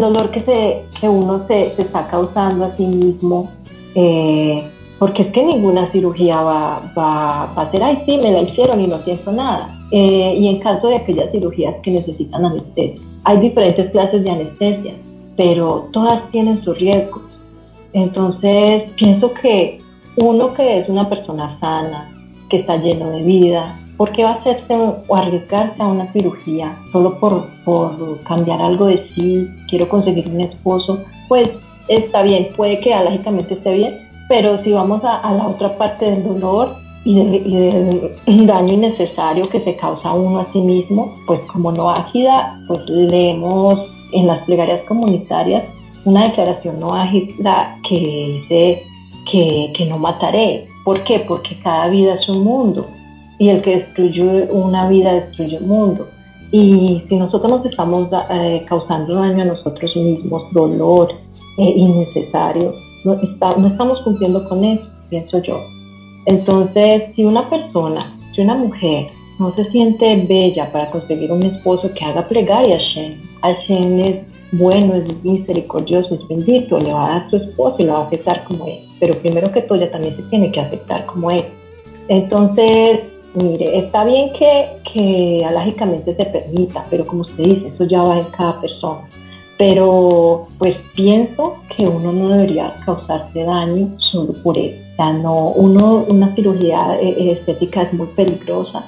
Speaker 9: que uno se está causando a sí mismo, porque es que ninguna cirugía va a ser, ay sí, me la hicieron y no siento nada. Y en caso de aquellas cirugías que necesitan anestesia, hay diferentes clases de anestesia, pero todas tienen sus riesgos. Entonces pienso que uno que es una persona sana, que está lleno de vida, ¿por qué va a hacerse o arriesgarse a una cirugía solo por cambiar algo de sí? Quiero conseguir un esposo. Pues está bien, puede que alógicamente esté bien, pero si vamos a la otra parte del dolor y del daño innecesario que se causa uno a sí mismo, pues como no ágida, pues leemos en las plegarias comunitarias una declaración no ágida que dice que no mataré. ¿Por qué? Porque cada vida es un mundo y el que destruye una vida destruye un mundo. Y si nosotros nos estamos causando daño a nosotros mismos, dolor innecesario, no estamos cumpliendo con eso, pienso yo. Entonces, si una persona, si una mujer no se siente bella para conseguir un esposo, que haga plegaria a Hashem. Hashem es bueno, es misericordioso, es bendito, le va a dar su esposo y lo va a aceptar como es. Pero primero que todo, ella también se tiene que aceptar como es. Entonces, mire, está bien que alágicamente se permita, pero como usted dice, eso ya va en cada persona. Pero pues pienso que uno no debería causarse daño solo por eso. O sea, una cirugía estética es muy peligrosa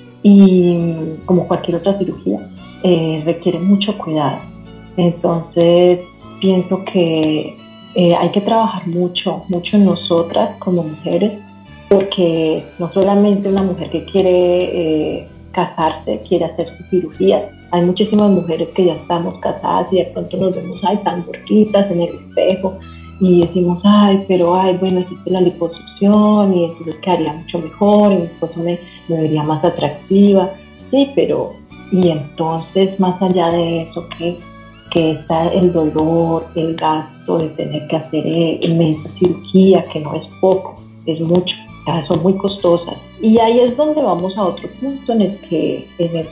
Speaker 9: y como cualquier otra cirugía requiere mucho cuidado. Entonces pienso que hay que trabajar mucho en nosotras como mujeres, porque no solamente una mujer que quiere casarse quiere hacer su cirugía. Hay muchísimas mujeres que ya estamos casadas y de pronto nos vemos tan gorditas en el espejo y decimos, bueno, existe la liposucción y entonces quedaría mucho mejor y mi esposo me vería más atractiva. Sí, pero y entonces más allá de eso, que está el dolor, el gasto de tener que hacer esa cirugía, que no es poco, es mucho, son muy costosas. Y ahí es donde vamos a otro punto en el que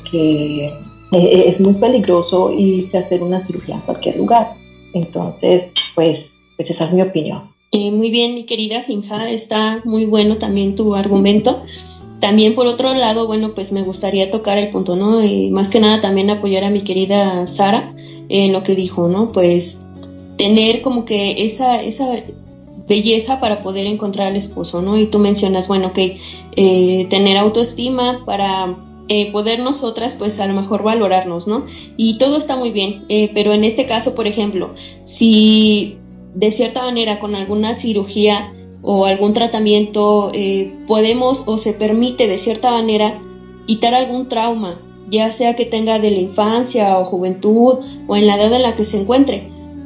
Speaker 9: es muy peligroso irse a hacer una cirugía en cualquier lugar. Entonces, pues esa es mi opinión.
Speaker 7: Muy bien, mi querida Simha, está muy bueno también tu argumento. También por otro lado, bueno, pues me gustaría tocar el punto, ¿no? Más que nada también apoyar a mi querida Sara en lo que dijo, ¿no? Pues tener como que esa belleza para poder encontrar al esposo, ¿no? Y tú mencionas, bueno, que tener autoestima para poder nosotras, pues a lo mejor valorarnos, ¿no? Y todo está muy bien, pero en este caso, por ejemplo, si de cierta manera con alguna cirugía o algún tratamiento podemos o se permite de cierta manera quitar algún trauma, ya sea que tenga de la infancia o juventud o en la edad en la que se encuentre,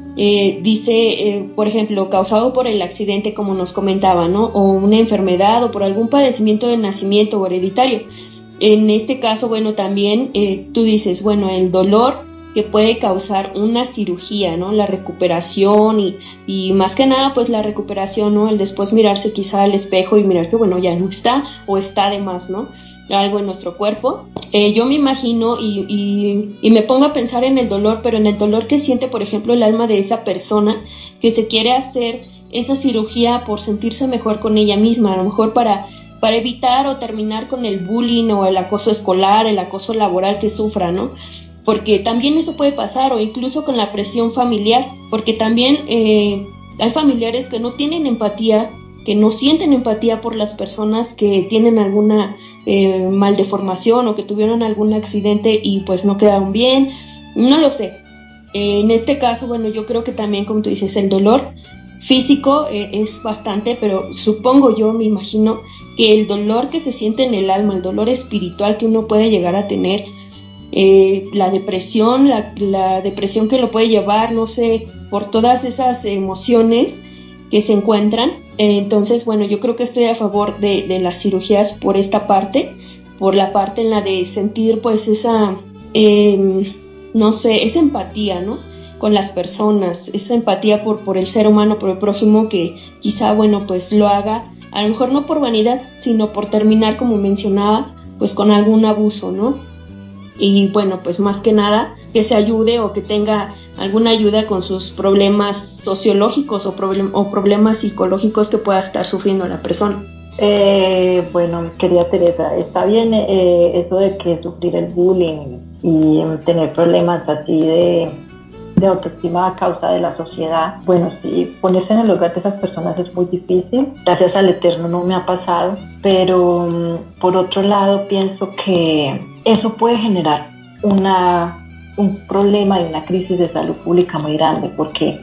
Speaker 7: dice, por ejemplo, causado por el accidente, como nos comentaba, ¿no? O una enfermedad o por algún padecimiento de nacimiento o hereditario. En este caso, bueno, también tú dices, bueno, el dolor que puede causar una cirugía, ¿no? La recuperación y más que nada, pues la recuperación, ¿no? El después mirarse quizá al espejo y mirar que, bueno, ya no está o está de más, ¿no? Algo en nuestro cuerpo. Yo me imagino y me pongo a pensar en el dolor, pero en el dolor que siente, por ejemplo, el alma de esa persona que se quiere hacer esa cirugía por sentirse mejor con ella misma, a lo mejor para evitar o terminar con el bullying o el acoso escolar, el acoso laboral que sufra, ¿no? Porque también eso puede pasar, o incluso con la presión familiar, porque también hay familiares que no tienen empatía, que no sienten empatía por las personas que tienen alguna maldeformación o que tuvieron algún accidente y pues no quedaron bien, no lo sé. En este caso, bueno, yo creo que también, como tú dices, el dolor físico es bastante, pero supongo yo, me imagino, que el dolor que se siente en el alma, el dolor espiritual que uno puede llegar a tener, la depresión, la depresión que lo puede llevar, no sé, por todas esas emociones que se encuentran. Entonces, bueno, yo creo que estoy a favor de las cirugías por esta parte, por la parte en la de sentir pues esa, no sé, esa empatía, ¿no? Con las personas, esa empatía por el ser humano, por el prójimo, que quizá, bueno, pues lo haga, a lo mejor no por vanidad, sino por terminar, como mencionaba, pues con algún abuso, ¿no? Y bueno, pues más que nada que se ayude o que tenga alguna ayuda con sus problemas sociológicos o problemas psicológicos que pueda estar sufriendo la persona.
Speaker 9: Bueno, querida Teresa, está bien eso de que sufrir el bullying y tener problemas así de autoestima a causa de la sociedad. Bueno, sí, ponerse en el lugar de esas personas es muy difícil. Gracias al Eterno no me ha pasado, pero por otro lado pienso que eso puede generar un problema y una crisis de salud pública muy grande, porque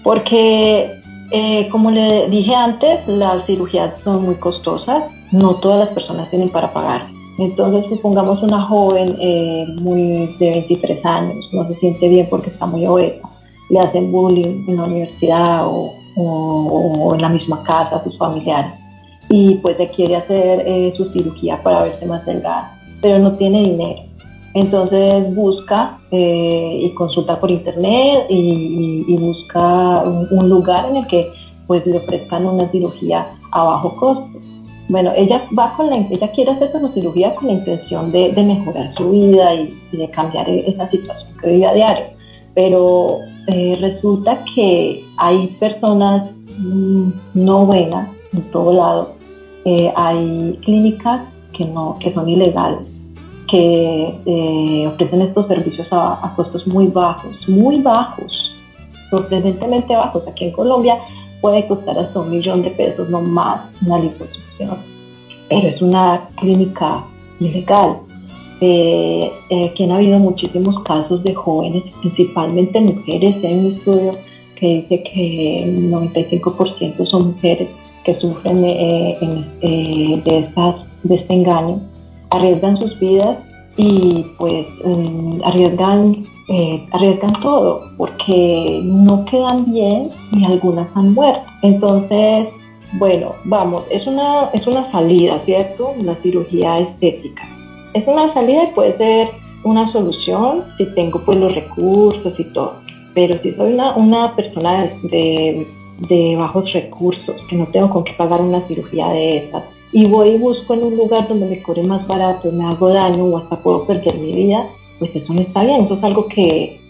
Speaker 9: porque como le dije antes, las cirugías son muy costosas, no todas las personas tienen para pagar. Entonces, supongamos una joven de 23 años, no se siente bien porque está muy obesa, le hacen bullying en la universidad o en la misma casa a sus familiares, y pues le quiere hacer su cirugía para verse más delgada, pero no tiene dinero. Entonces busca y consulta por internet y busca un lugar en el que pues le ofrezcan una cirugía a bajo costo. Bueno, ella quiere hacerse una cirugía con la intención de mejorar su vida y de cambiar esa situación que vive a diario, pero resulta que hay personas no buenas en todo lado. Hay clínicas que son ilegales, que ofrecen estos servicios a costos muy bajos, sorprendentemente bajos. Aquí en Colombia puede costar hasta $1 millón de pesos, no más, una liposucción, pero es una clínica ilegal. Aquí han habido muchísimos casos de jóvenes, principalmente mujeres. Hay un estudio que dice que el 95% son mujeres que sufren de este engaño, arriesgan sus vidas y pues arriesgan todo porque no quedan bien y algunas han muerto. Entonces, bueno, vamos, es una salida, ¿cierto? La cirugía estética es una salida y puede ser una solución si tengo pues los recursos y todo, pero si soy una persona de bajos recursos, que no tengo con qué pagar una cirugía de esas, y voy y busco en un lugar donde me cobre más barato, me hago daño o hasta puedo perder mi vida, pues eso no está bien. Eso es algo que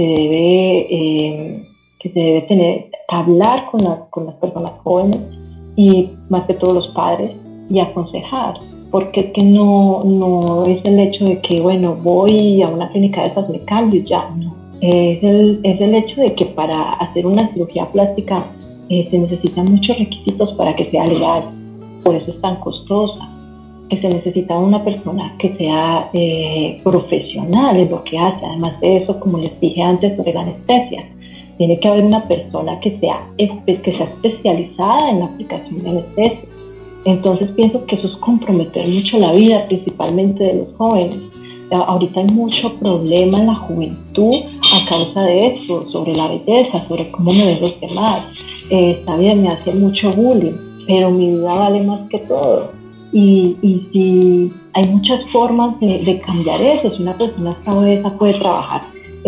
Speaker 9: se debe hablar con las personas jóvenes y más que todos los padres, y aconsejar, porque es que no es el hecho de que, bueno, voy a una clínica de esas, me cambio, ya, no. Es el hecho de que para hacer una cirugía plástica se necesitan muchos requisitos para que sea legal, por eso es tan costosa, que se necesita una persona que sea profesional en lo que hace. Además de eso, como les dije antes sobre la anestesia, tiene que haber una persona que sea especializada en la aplicación de anestesia. Entonces pienso que eso es comprometer mucho la vida, principalmente de los jóvenes. Ahorita hay mucho problema en la juventud a causa de eso, sobre la belleza, sobre cómo me ven los demás. Está bien, me hace mucho bullying, pero mi vida vale más que todo. Y si hay muchas formas de cambiar eso. Si una persona está obesa, puede trabajar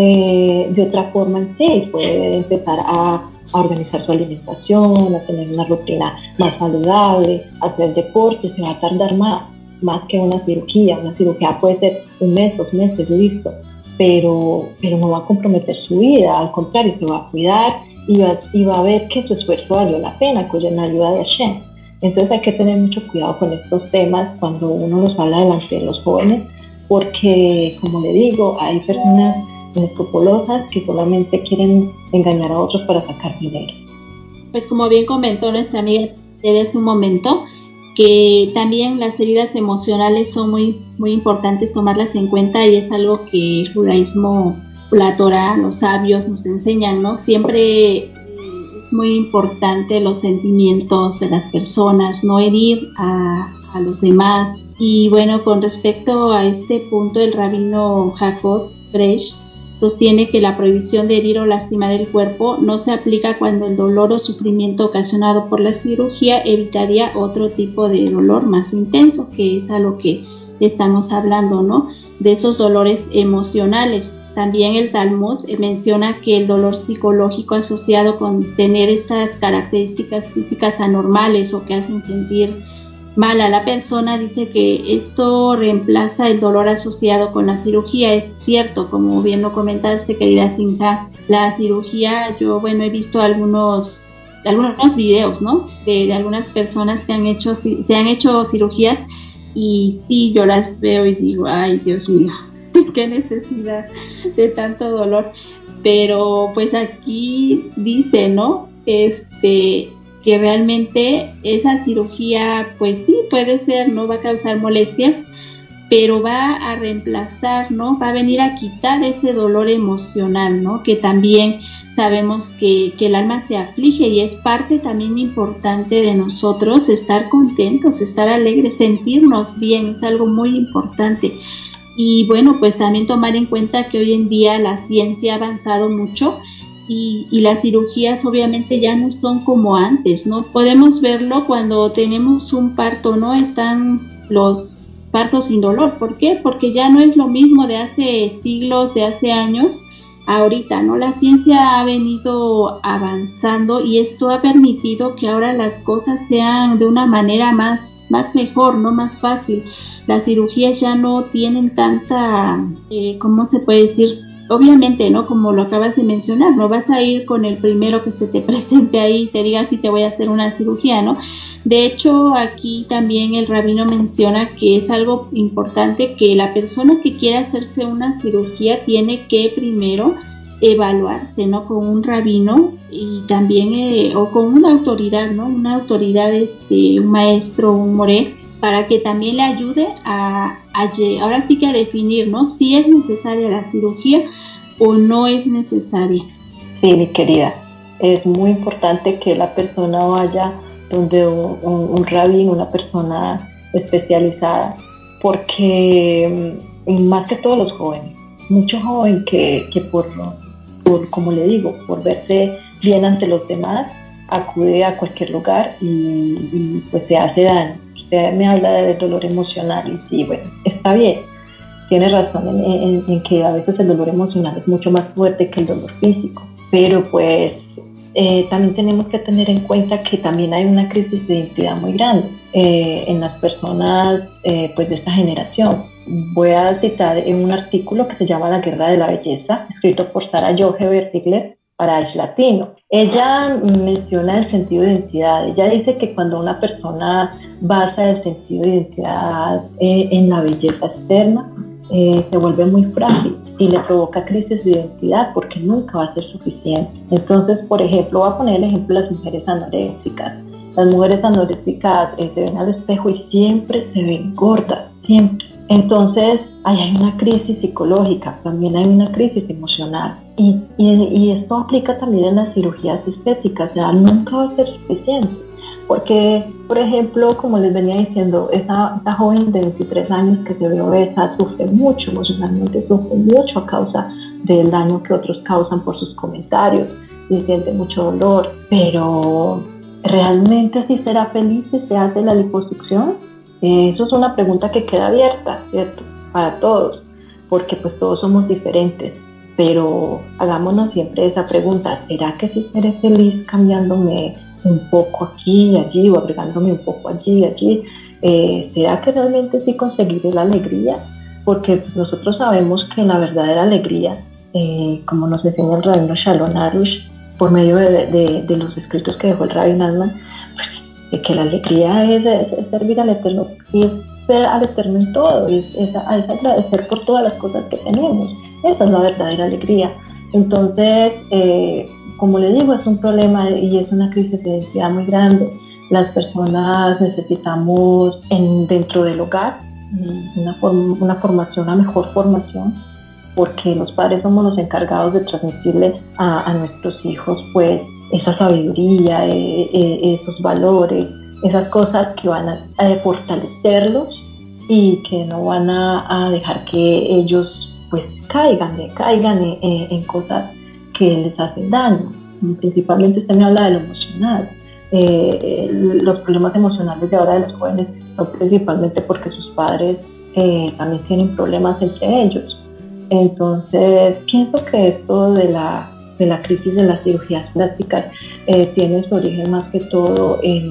Speaker 9: de otra forma en sí, puede empezar a organizar su alimentación, a tener una rutina más saludable, hacer deporte. Se va a tardar más que una cirugía. Una cirugía puede ser 1 mes, 2 meses, listo, pero no va a comprometer su vida, al contrario, se va a cuidar y va a ver que su esfuerzo valió la pena, con la ayuda de Hashem. Entonces hay que tener mucho cuidado con estos temas cuando uno los habla delante de los jóvenes, porque, como le digo, hay personas inescrupulosas que solamente quieren engañar a otros para sacar dinero.
Speaker 8: Pues como bien comentó nuestra amiga desde hace un momento, que también las heridas emocionales son muy, muy importantes tomarlas en cuenta, y es algo que el judaísmo, la Torá, los sabios nos enseñan, ¿no? Siempre es muy importante los sentimientos de las personas, no herir a los demás. Y bueno, con respecto a este punto, el rabino Jacob Bresch sostiene que la prohibición de herir o lastimar el cuerpo no se aplica cuando el dolor o sufrimiento ocasionado por la cirugía evitaría otro tipo de dolor más intenso, que es a lo que estamos hablando, ¿no? De esos dolores emocionales. También el Talmud menciona que el dolor psicológico asociado con tener estas características físicas anormales o que hacen sentir mal a la persona, dice que esto reemplaza el dolor asociado con la cirugía. Es cierto, como bien lo comentaste, querida Cinta, la cirugía, yo he visto algunos videos, ¿no? De algunas personas que se han hecho cirugías, y sí, yo las veo y digo, ay, Dios mío, qué necesidad de tanto dolor. Pero pues aquí dice, ¿no? Que realmente esa cirugía, pues sí, puede ser, no va a causar molestias, pero va a reemplazar, ¿no? Va a venir a quitar ese dolor emocional, ¿no? Que también sabemos que el alma se aflige y es parte también importante de nosotros estar contentos, estar alegres, sentirnos bien, es algo muy importante. Y bueno, pues también tomar en cuenta que hoy en día la ciencia ha avanzado mucho y las cirugías obviamente ya no son como antes, ¿no? Podemos verlo cuando tenemos un parto, ¿no? Están los partos sin dolor. ¿Por qué? Porque ya no es lo mismo de hace siglos, de hace años, ahorita, ¿no? La ciencia ha venido avanzando y esto ha permitido que ahora las cosas sean de una manera más mejor, ¿no? Más fácil. Las cirugías ya no tienen tanta, ¿cómo se puede decir? Obviamente, ¿no? Como lo acabas de mencionar, no vas a ir con el primero que se te presente ahí y te diga si te voy a hacer una cirugía, ¿no? De hecho, aquí también el rabino menciona que es algo importante que la persona que quiera hacerse una cirugía tiene que primero evaluarse, ¿no? Con un rabino y también, o con una autoridad, ¿no? Una autoridad, un maestro, un moré, para que también le ayude ahora sí que a definir, ¿no? Si es necesaria la cirugía o no es necesaria.
Speaker 9: Sí, mi querida, es muy importante que la persona vaya donde un rabino, una persona especializada, porque más que todos los jóvenes, mucho joven que por como le digo, por verse bien ante los demás, acude a cualquier lugar y pues se hace daño. Usted me habla de dolor emocional y sí, bueno, está bien, tiene razón en que a veces el dolor emocional es mucho más fuerte que el dolor físico, pero pues también tenemos que tener en cuenta que también hay una crisis de identidad muy grande en las personas pues de esta generación. Voy a citar en un artículo que se llama La Guerra de la Belleza, escrito por Sarah Joche Bertigler para Ish Latino. Ella menciona el sentido de identidad. Ella dice que cuando una persona basa el sentido de identidad en la belleza externa, se vuelve muy frágil y le provoca crisis de identidad porque nunca va a ser suficiente. Entonces, por ejemplo, voy a poner el ejemplo de las mujeres anoréxicas. Las mujeres anoréxicas se ven al espejo y siempre se ven gordas, siempre. Entonces, ahí hay una crisis psicológica, también hay una crisis emocional. Y esto aplica también en las cirugías estéticas, o sea, nunca va a ser suficiente. Porque, por ejemplo, como les venía diciendo, esa joven de 23 años que se ve obesa sufre mucho emocionalmente, sufre mucho a causa del daño que otros causan por sus comentarios, y siente mucho dolor. Pero, ¿realmente sí será feliz si se hace la liposucción? Eso es una pregunta que queda abierta, ¿cierto? Para todos, porque pues todos somos diferentes, pero hagámonos siempre esa pregunta: ¿será que sí seré feliz cambiándome un poco aquí y allí o agregándome un poco allí y allí? ¿Será que realmente sí conseguiré la alegría? Porque pues, nosotros sabemos que la verdadera alegría, como nos enseña el rabino Shalom Arush por medio de los escritos que dejó el rabino Nachman, que la alegría es servir al Eterno y es ser al Eterno en todo, es agradecer por todas las cosas que tenemos. Esa es la verdadera alegría. Entonces, como le digo, es un problema y es una crisis de identidad muy grande. Las personas necesitamos dentro del hogar una formación, una mejor formación, porque los padres somos los encargados de transmitirle a nuestros hijos pues esa sabiduría, esos valores, esas cosas que van a fortalecerlos y que no van a dejar que ellos pues caigan en cosas que les hacen daño. Principalmente usted me habla de lo emocional. Los problemas emocionales de ahora de los jóvenes son principalmente porque sus padres también tienen problemas entre ellos. Entonces pienso que esto de la crisis de las cirugías plásticas tiene su origen más que todo en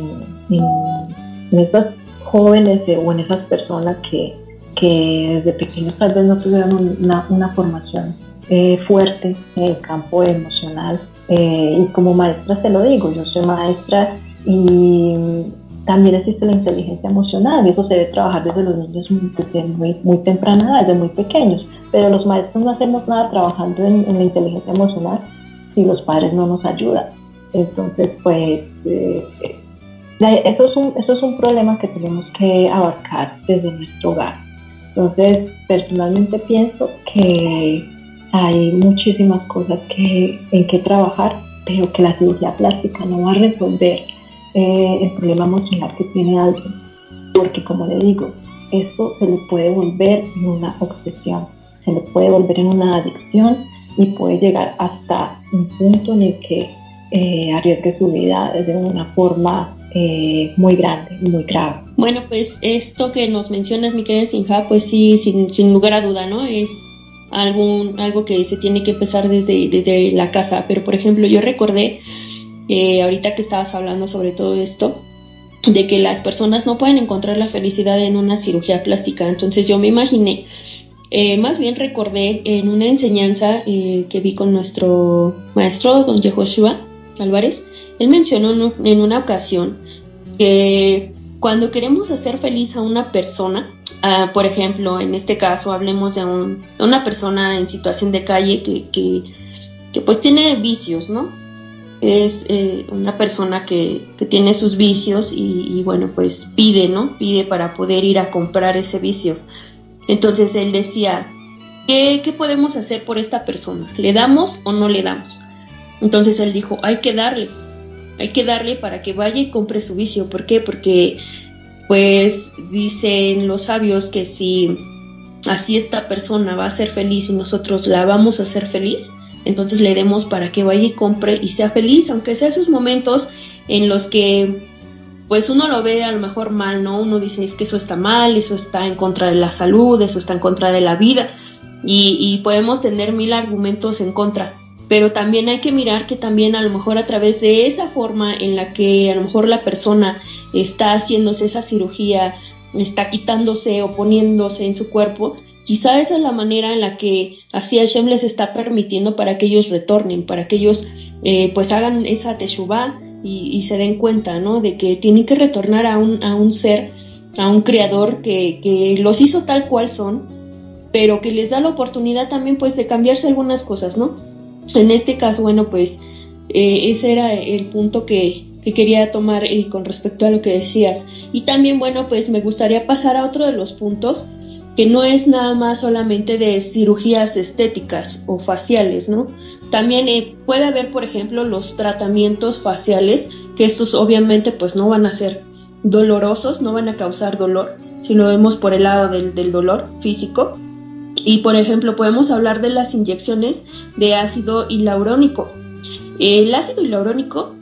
Speaker 9: esas jóvenes o en esas personas que desde pequeños tal vez no tuvieron una formación fuerte en el campo emocional. Y como maestra se lo digo, yo soy maestra y también existe la inteligencia emocional y eso se debe trabajar desde los niños desde muy temprana edad, desde muy pequeños, pero los maestros no hacemos nada trabajando en la inteligencia emocional si los padres no nos ayudan. Entonces pues eso es un problema que tenemos que abarcar desde nuestro hogar. Entonces, personalmente pienso que hay muchísimas cosas en que trabajar, pero que la cirugía plástica no va a resolver el problema emocional que tiene alguien, porque como le digo, esto se le puede volver en una obsesión, se le puede volver en una adicción y puede llegar hasta un punto en el que arriesgue su vida de una forma muy grande, muy grave.
Speaker 7: Bueno, pues esto que nos mencionas, mi querida Sinja, pues sí, sin lugar a duda, ¿no? Es algo que se tiene que empezar desde la casa. Pero, por ejemplo, yo recordé, ahorita que estabas hablando sobre todo esto, de que las personas no pueden encontrar la felicidad en una cirugía plástica. Entonces yo me imaginé, más bien recordé en una enseñanza que vi con nuestro maestro, don Yehoshua Álvarez. Él mencionó en una ocasión que cuando queremos hacer feliz a una persona, por ejemplo, en este caso hablemos de una persona en situación de calle que pues tiene vicios, ¿no? Es una persona que tiene sus vicios y bueno, pues pide para poder ir a comprar ese vicio. Entonces él decía, ¿qué podemos hacer por esta persona? ¿Le damos o no le damos? Entonces él dijo, hay que darle para que vaya y compre su vicio. ¿Por qué? Porque pues dicen los sabios que si así esta persona va a ser feliz y nosotros la vamos a hacer feliz, entonces le demos para que vaya y compre y sea feliz, aunque sea esos momentos en los que pues uno lo ve a lo mejor mal, ¿no? Uno dice, es que eso está mal, eso está en contra de la salud, eso está en contra de la vida, y podemos tener 1000 argumentos en contra, pero también hay que mirar que también a lo mejor a través de esa forma en la que a lo mejor la persona está haciéndose esa cirugía, está quitándose o poniéndose en su cuerpo, quizá esa es la manera en la que así Hashem les está permitiendo para que ellos retornen, para que ellos pues hagan esa teshuvá y se den cuenta, ¿no? De que tienen que retornar a un ser, a un creador que los hizo tal cual son, pero que les da la oportunidad también pues de cambiarse algunas cosas, ¿no? En este caso, bueno, pues ese era el punto que quería tomar con respecto a lo que decías. Y también, bueno, pues me gustaría pasar a otro de los puntos, que no es nada más solamente de cirugías estéticas o faciales, ¿no? También puede haber, por ejemplo, los tratamientos faciales, que estos obviamente pues no van a ser dolorosos, no van a causar dolor, si lo vemos por el lado del dolor físico. Y, por ejemplo, podemos hablar de las inyecciones de ácido hialurónico. El ácido hialurónico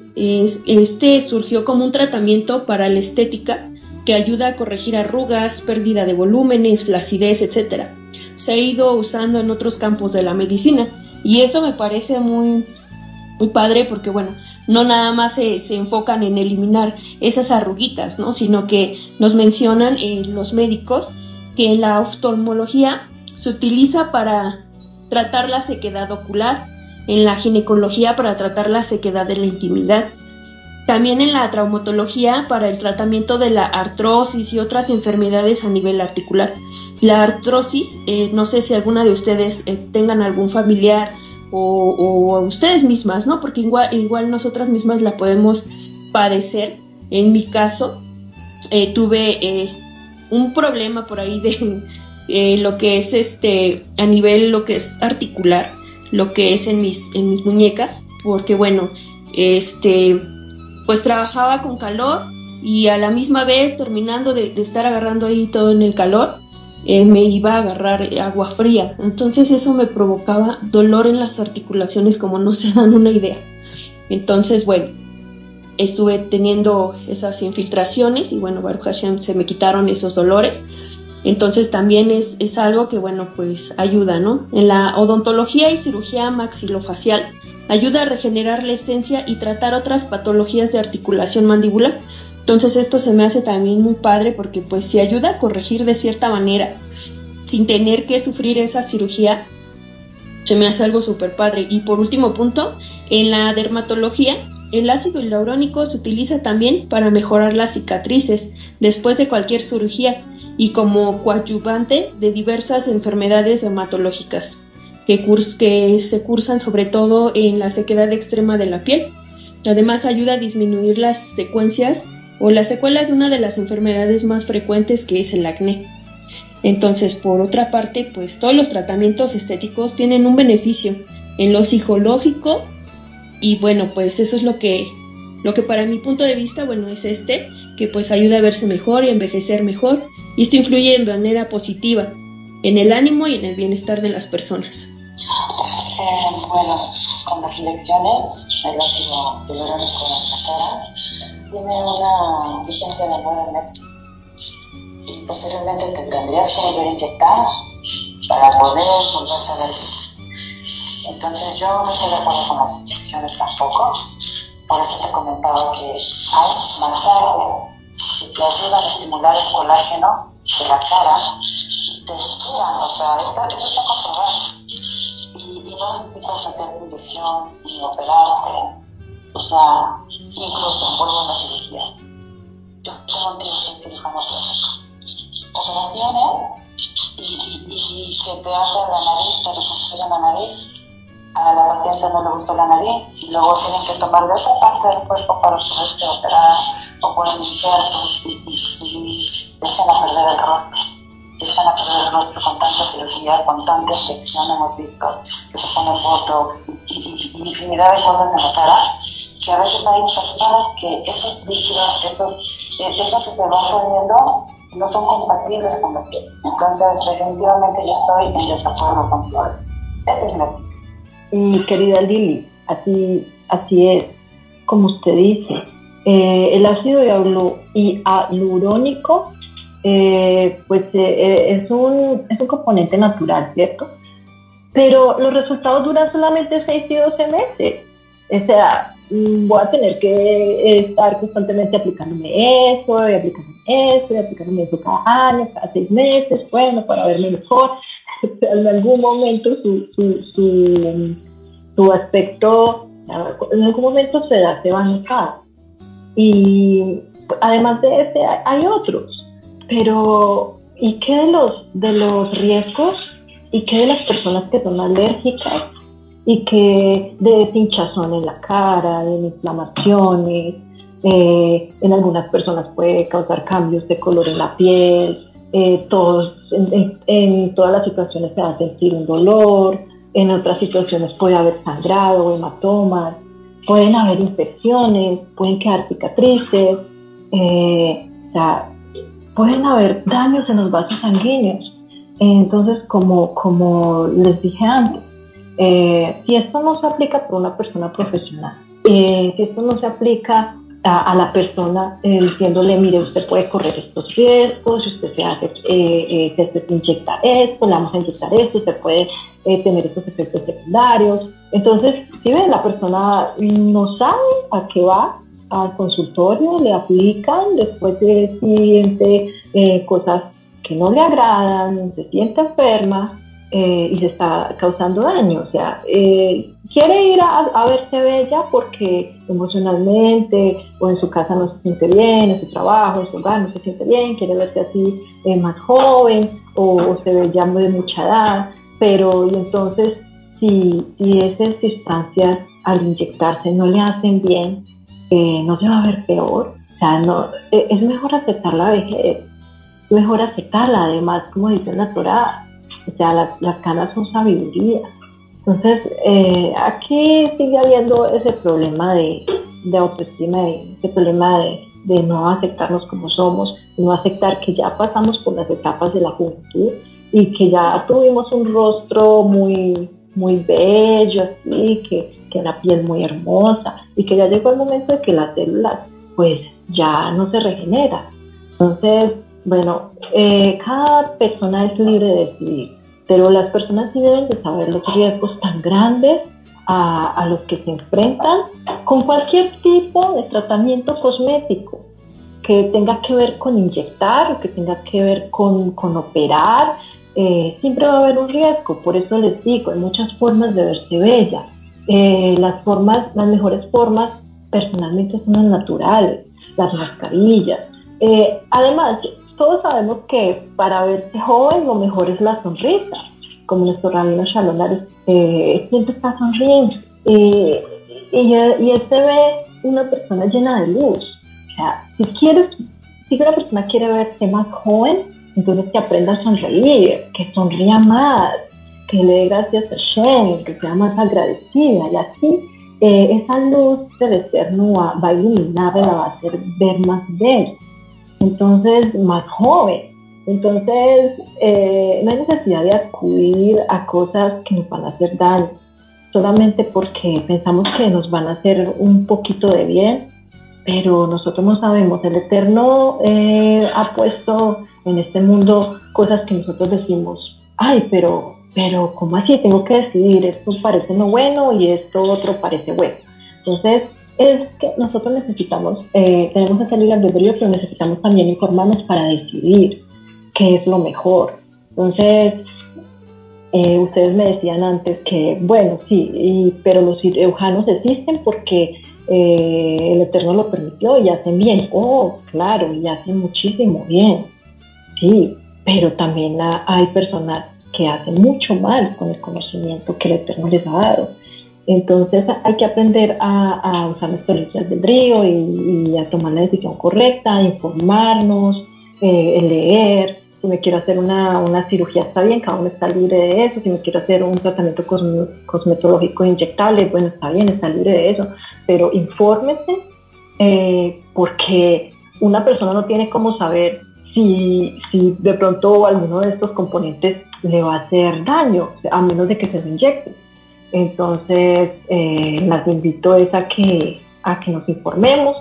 Speaker 7: surgió como un tratamiento para la estética que ayuda a corregir arrugas, pérdida de volúmenes, flacidez, etc. Se ha ido usando en otros campos de la medicina y esto me parece muy, muy padre porque, bueno, no nada más se enfocan en eliminar esas arruguitas, ¿no? Sino que nos mencionan los médicos que en la oftalmología se utiliza para tratar la sequedad ocular, en la ginecología para tratar la sequedad de la intimidad, también en la traumatología para el tratamiento de la artrosis y otras enfermedades a nivel articular. La artrosis, no sé si alguna de ustedes tengan algún familiar o ustedes mismas, ¿no? Porque igual nosotras mismas la podemos padecer. En mi caso, tuve un problema por ahí de lo que es a nivel lo que es articular, lo que es en mis muñecas, porque bueno, pues trabajaba con calor y a la misma vez terminando de estar agarrando ahí todo en el calor, me iba a agarrar agua fría, entonces eso me provocaba dolor en las articulaciones como no se dan una idea. Entonces bueno, estuve teniendo esas infiltraciones y bueno, Baruch Hashem, se me quitaron esos dolores. Entonces también es algo que, bueno, pues ayuda, ¿no? En la odontología y cirugía maxilofacial ayuda a regenerar la esencia y tratar otras patologías de articulación mandibular. Entonces esto se me hace también muy padre porque pues si ayuda a corregir de cierta manera sin tener que sufrir esa cirugía, se me hace algo súper padre. Y por último punto, en la dermatología, el ácido hialurónico se utiliza también para mejorar las cicatrices después de cualquier cirugía y como coadyuvante de diversas enfermedades dermatológicas que se cursan sobre todo en la sequedad extrema de la piel. Además ayuda a disminuir las secuencias o las secuelas de una de las enfermedades más frecuentes, que es el acné. Entonces, por otra parte, pues todos los tratamientos estéticos tienen un beneficio en lo psicológico y bueno, pues eso es lo que para mi punto de vista, bueno, es que pues ayuda a verse mejor y a envejecer mejor, y esto influye de manera positiva en el ánimo y en el bienestar de las personas.
Speaker 10: Bueno, con las inyecciones, el ácido hialurónico en la cara tiene una vigencia de 9 meses y posteriormente te tendrías que volver a inyectar para poder volverse a ver. Entonces yo no estoy de acuerdo con las inyecciones tampoco. Por eso te comentaba que hay masajes que ayudan a estimular el colágeno de la cara, te estiran, o sea, eso está comprobado. Y no necesitas meterte inyección ni operarte, o sea, incluso vuelvo a las cirugías. Yo tengo un tío que es cirujano plástico. Operaciones y que te hacen la nariz, te reconstruyen la nariz. A la paciente no le gustó la nariz y luego tienen que tomarle otra parte del cuerpo para poderse operar o ponen injertos y se echan a perder el rostro. Se echan a perder el rostro con tanta cirugía, con tanta inyección, hemos visto que se ponen botox y infinidad de cosas en la cara, que a veces hay personas que esos líquidos, eso que se va poniendo no son compatibles con la piel. Entonces definitivamente yo estoy en desacuerdo con todo eso. Esa es mi opinión.
Speaker 9: Mi querida Lili, así es, como usted dice, el ácido hialurónico es un componente natural, ¿cierto? Pero los resultados duran solamente 6 y 12 meses. O sea, voy a tener que estar constantemente aplicándome eso, y aplicándome eso cada año, cada 6 meses, bueno, para verme mejor. En algún momento su aspecto, en algún momento se va a notar. Y además de ese hay otros. Pero, ¿y qué de los riesgos? ¿Y qué de las personas que son alérgicas? ¿Y qué de hinchazón en la cara, de inflamaciones? En algunas personas puede causar cambios de color en la piel. En todas las situaciones se va a sentir un dolor. En otras situaciones puede haber sangrado o hematomas. Pueden haber infecciones, pueden quedar cicatrices. Pueden haber daños en los vasos sanguíneos. Entonces, como les dije antes, si esto no se aplica por una persona profesional, si esto no se aplica a la persona diciéndole, mire, usted puede correr estos riesgos, si usted se inyecta esto, le vamos a inyectar esto, usted puede tener estos efectos secundarios. Entonces, si ven, la persona no sabe a qué va al consultorio, le aplican, después se siente cosas que no le agradan, se siente enferma y se está causando daño. O sea, quiere ir a verse bella porque emocionalmente o en su casa no se siente bien, en su trabajo, en su hogar no se siente bien, quiere verse así más joven o se ve ya de mucha edad, pero y entonces si esas sustancias al inyectarse no le hacen bien, no se va a ver peor. O sea, no, es mejor aceptar la vejez, es mejor aceptarla. Además, como dice la Torá, o sea, las canas son sabiduría. Entonces, aquí sigue habiendo ese problema de autoestima, ese problema de no aceptarnos como somos, de no aceptar que ya pasamos por las etapas de la juventud y que ya tuvimos un rostro muy bello, así, que la piel muy hermosa, y que ya llegó el momento de que las células pues ya no se regeneran. Entonces, bueno, cada persona es libre de decidir, pero las personas sí deben de saber los riesgos tan grandes a los que se enfrentan con cualquier tipo de tratamiento cosmético que tenga que ver con inyectar o que tenga que ver con operar. Siempre va a haber un riesgo. Por eso les digo, hay muchas formas de verse bella. Las mejores formas personalmente son las naturales, las mascarillas. Además, todos sabemos que para verse joven lo mejor es la sonrisa, como nuestro rabino Shalom Arush siempre está sonriendo, y él se ve una persona llena de luz. O sea, si una persona quiere verse más joven, Entonces que aprenda a sonreír, que sonría más, que le dé gracias a Hashem, que sea más agradecida, y así esa luz del Eterno va a iluminarla, la va a hacer ver más bella, entonces más joven. Entonces no hay necesidad de acudir a cosas que nos van a hacer daño, solamente porque pensamos que nos van a hacer un poquito de bien, pero nosotros no sabemos. El Eterno ha puesto en este mundo cosas que nosotros decimos, ay, pero ¿cómo así? Tengo que decidir, esto parece no bueno y esto otro parece bueno. Entonces, es que nosotros necesitamos, tenemos ese libre albedrío, pero necesitamos también informarnos para decidir qué es lo mejor. Entonces, ustedes me decían antes que, bueno, sí, pero los cirujanos existen porque el Eterno lo permitió y hacen bien. Oh, claro, y hacen muchísimo bien. Sí, pero también hay personas que hacen mucho mal con el conocimiento que el Eterno les ha dado. Entonces hay que aprender a usar nuestro libre albedrío y a tomar la decisión correcta, a informarnos, leer. Si me quiero hacer una cirugía, está bien, cada uno está libre de eso. Si me quiero hacer un tratamiento cosmetológico inyectable, bueno, está bien, está libre de eso. Pero infórmese, porque una persona no tiene cómo saber si de pronto alguno de estos componentes le va a hacer daño, a menos de que se lo inyecte. Entonces, las invito a que nos informemos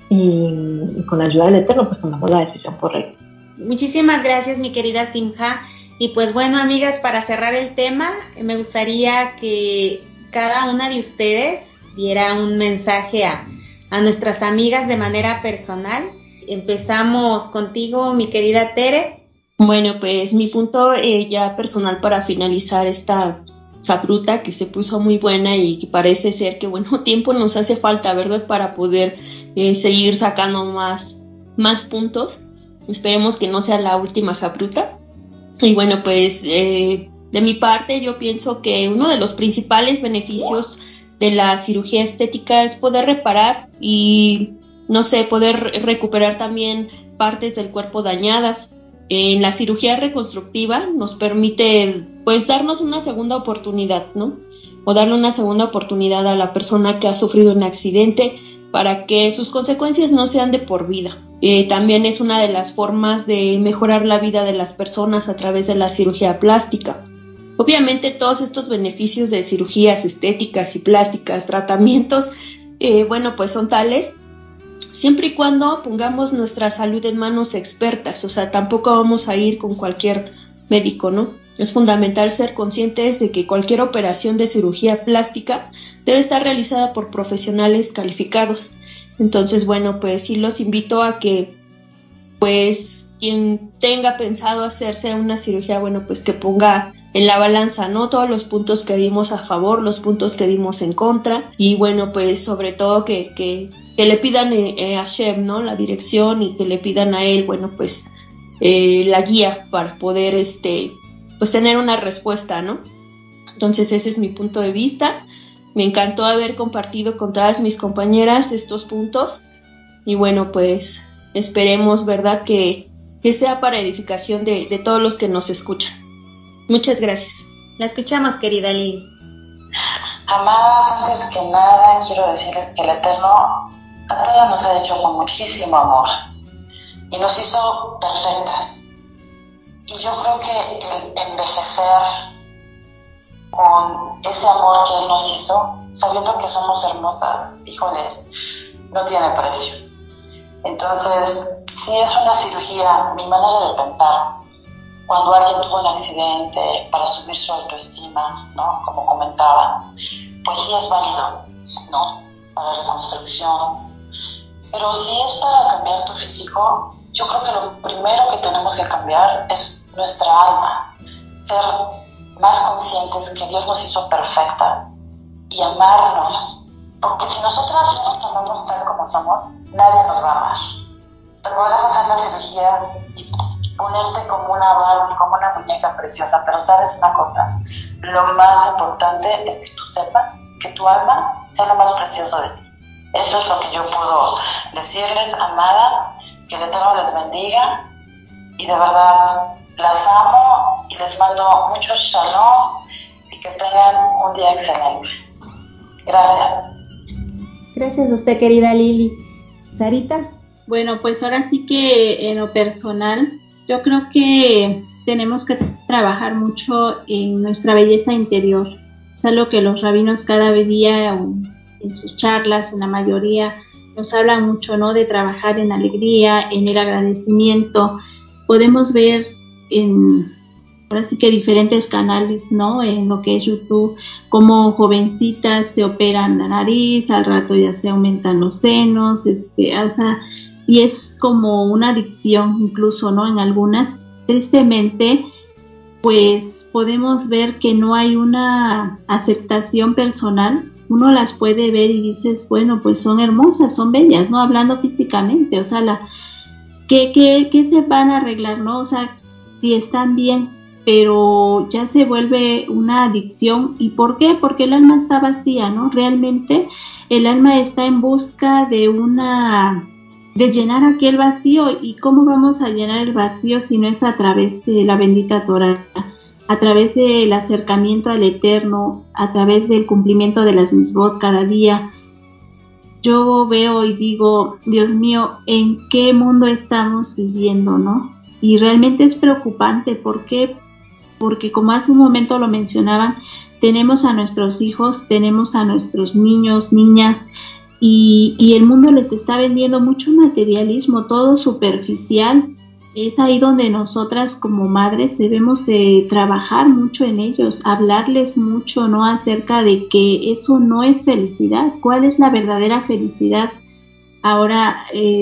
Speaker 9: y con la ayuda del Eterno pues tomamos la decisión correcta.
Speaker 2: Muchísimas gracias, mi querida Simha. Y pues bueno, amigas, para cerrar el tema, me gustaría que cada una de ustedes diera un mensaje a nuestras amigas de manera personal. Empezamos contigo, mi querida Tere.
Speaker 7: Bueno, pues mi punto ya personal para finalizar esta fruta que se puso muy buena y que parece ser que, bueno, tiempo nos hace falta, ¿verdad? Para poder seguir sacando más puntos. Esperemos que no sea la última japruta. Y bueno, pues de mi parte yo pienso que uno de los principales beneficios de la cirugía estética es poder reparar y, no sé, poder recuperar también partes del cuerpo dañadas. En la cirugía reconstructiva nos permite pues darnos una segunda oportunidad, ¿no? O darle una segunda oportunidad a la persona que ha sufrido un accidente para que sus consecuencias no sean de por vida. También es una de las formas de mejorar la vida de las personas a través de la cirugía plástica. Obviamente todos estos beneficios de cirugías estéticas y plásticas, tratamientos, bueno, pues son tales siempre y cuando pongamos nuestra salud en manos expertas. O sea, tampoco vamos a ir con cualquier médico, ¿no? Es fundamental ser conscientes de que cualquier operación de cirugía plástica debe estar realizada por profesionales calificados. Entonces, bueno, pues sí los invito a que, pues, quien tenga pensado hacerse una cirugía, bueno, pues que ponga en la balanza, ¿no? Todos los puntos que dimos a favor, los puntos que dimos en contra, y bueno, pues sobre todo que le pidan a Hashem, ¿no? La dirección, y que le pidan a él, bueno, pues la guía para poder, pues tener una respuesta, ¿no? Entonces ese es mi punto de vista. Me encantó haber compartido con todas mis compañeras estos puntos, y bueno, pues esperemos, ¿verdad?, que sea para edificación de todos los que nos escuchan. Muchas gracias.
Speaker 2: La escuchamos, querida Lili.
Speaker 10: Amadas, antes que nada quiero decirles que el Eterno a todas nos ha hecho con muchísimo amor y nos hizo perfectas. Y yo creo que el envejecer con ese amor que Él nos hizo, sabiendo que somos hermosas, híjole, no tiene precio. Entonces, si es una cirugía, mi manera de pensar, cuando alguien tuvo un accidente para subir su autoestima, ¿no?, como comentaban, pues sí es válido, ¿no?, para reconstrucción. Pero si es para cambiar tu físico, yo creo que lo primero que tenemos que cambiar es nuestra alma, ser más conscientes que Dios nos hizo perfectas y amarnos, porque si nosotras no nos amamos tal como somos, nadie nos va a amar. Te podrás hacer la cirugía y ponerte como una Barbie, como una muñeca preciosa, pero ¿sabes una cosa? Lo más importante es que tú sepas que tu alma sea lo más precioso de ti. Eso es lo que yo puedo decirles, amadas, que el Eterno les bendiga y de verdad las amo y les mando mucho shalom y que tengan un día excelente. Gracias.
Speaker 2: Gracias a usted, querida Lili. Sarita.
Speaker 8: Bueno, pues ahora sí que en lo personal, yo creo que tenemos que trabajar mucho en nuestra belleza interior. Es algo que los rabinos cada día en sus charlas, en la mayoría, nos hablan mucho, ¿no? De trabajar en alegría, en el agradecimiento. Podemos ver ahora sí que diferentes canales, ¿no? En lo que es YouTube, como jovencitas se operan la nariz, al rato ya se aumentan los senos, o sea, y es como una adicción incluso, ¿no? En algunas, tristemente, pues podemos ver que no hay una aceptación personal. Uno las puede ver y dices, bueno, pues son hermosas, son bellas, ¿no? Hablando físicamente, o sea, ¿qué se van a arreglar, no? O sea, si están bien, pero ya se vuelve una adicción. ¿Y por qué? Porque el alma está vacía, ¿no? Realmente el alma está en busca de llenar aquel vacío. ¿Y cómo vamos a llenar el vacío si no es a través de la bendita Torah, a través del acercamiento al Eterno, a través del cumplimiento de las misbot cada día? Yo veo y digo, Dios mío, ¿en qué mundo estamos viviendo, no? Y realmente es preocupante. ¿Por qué? Porque como hace un momento lo mencionaban, tenemos a nuestros hijos, tenemos a nuestros niños, niñas, y el mundo les está vendiendo mucho materialismo, todo superficial. Es ahí donde nosotras como madres debemos de trabajar mucho en ellos, hablarles mucho, ¿no? Acerca de que eso no es felicidad. ¿Cuál es la verdadera felicidad? Ahora,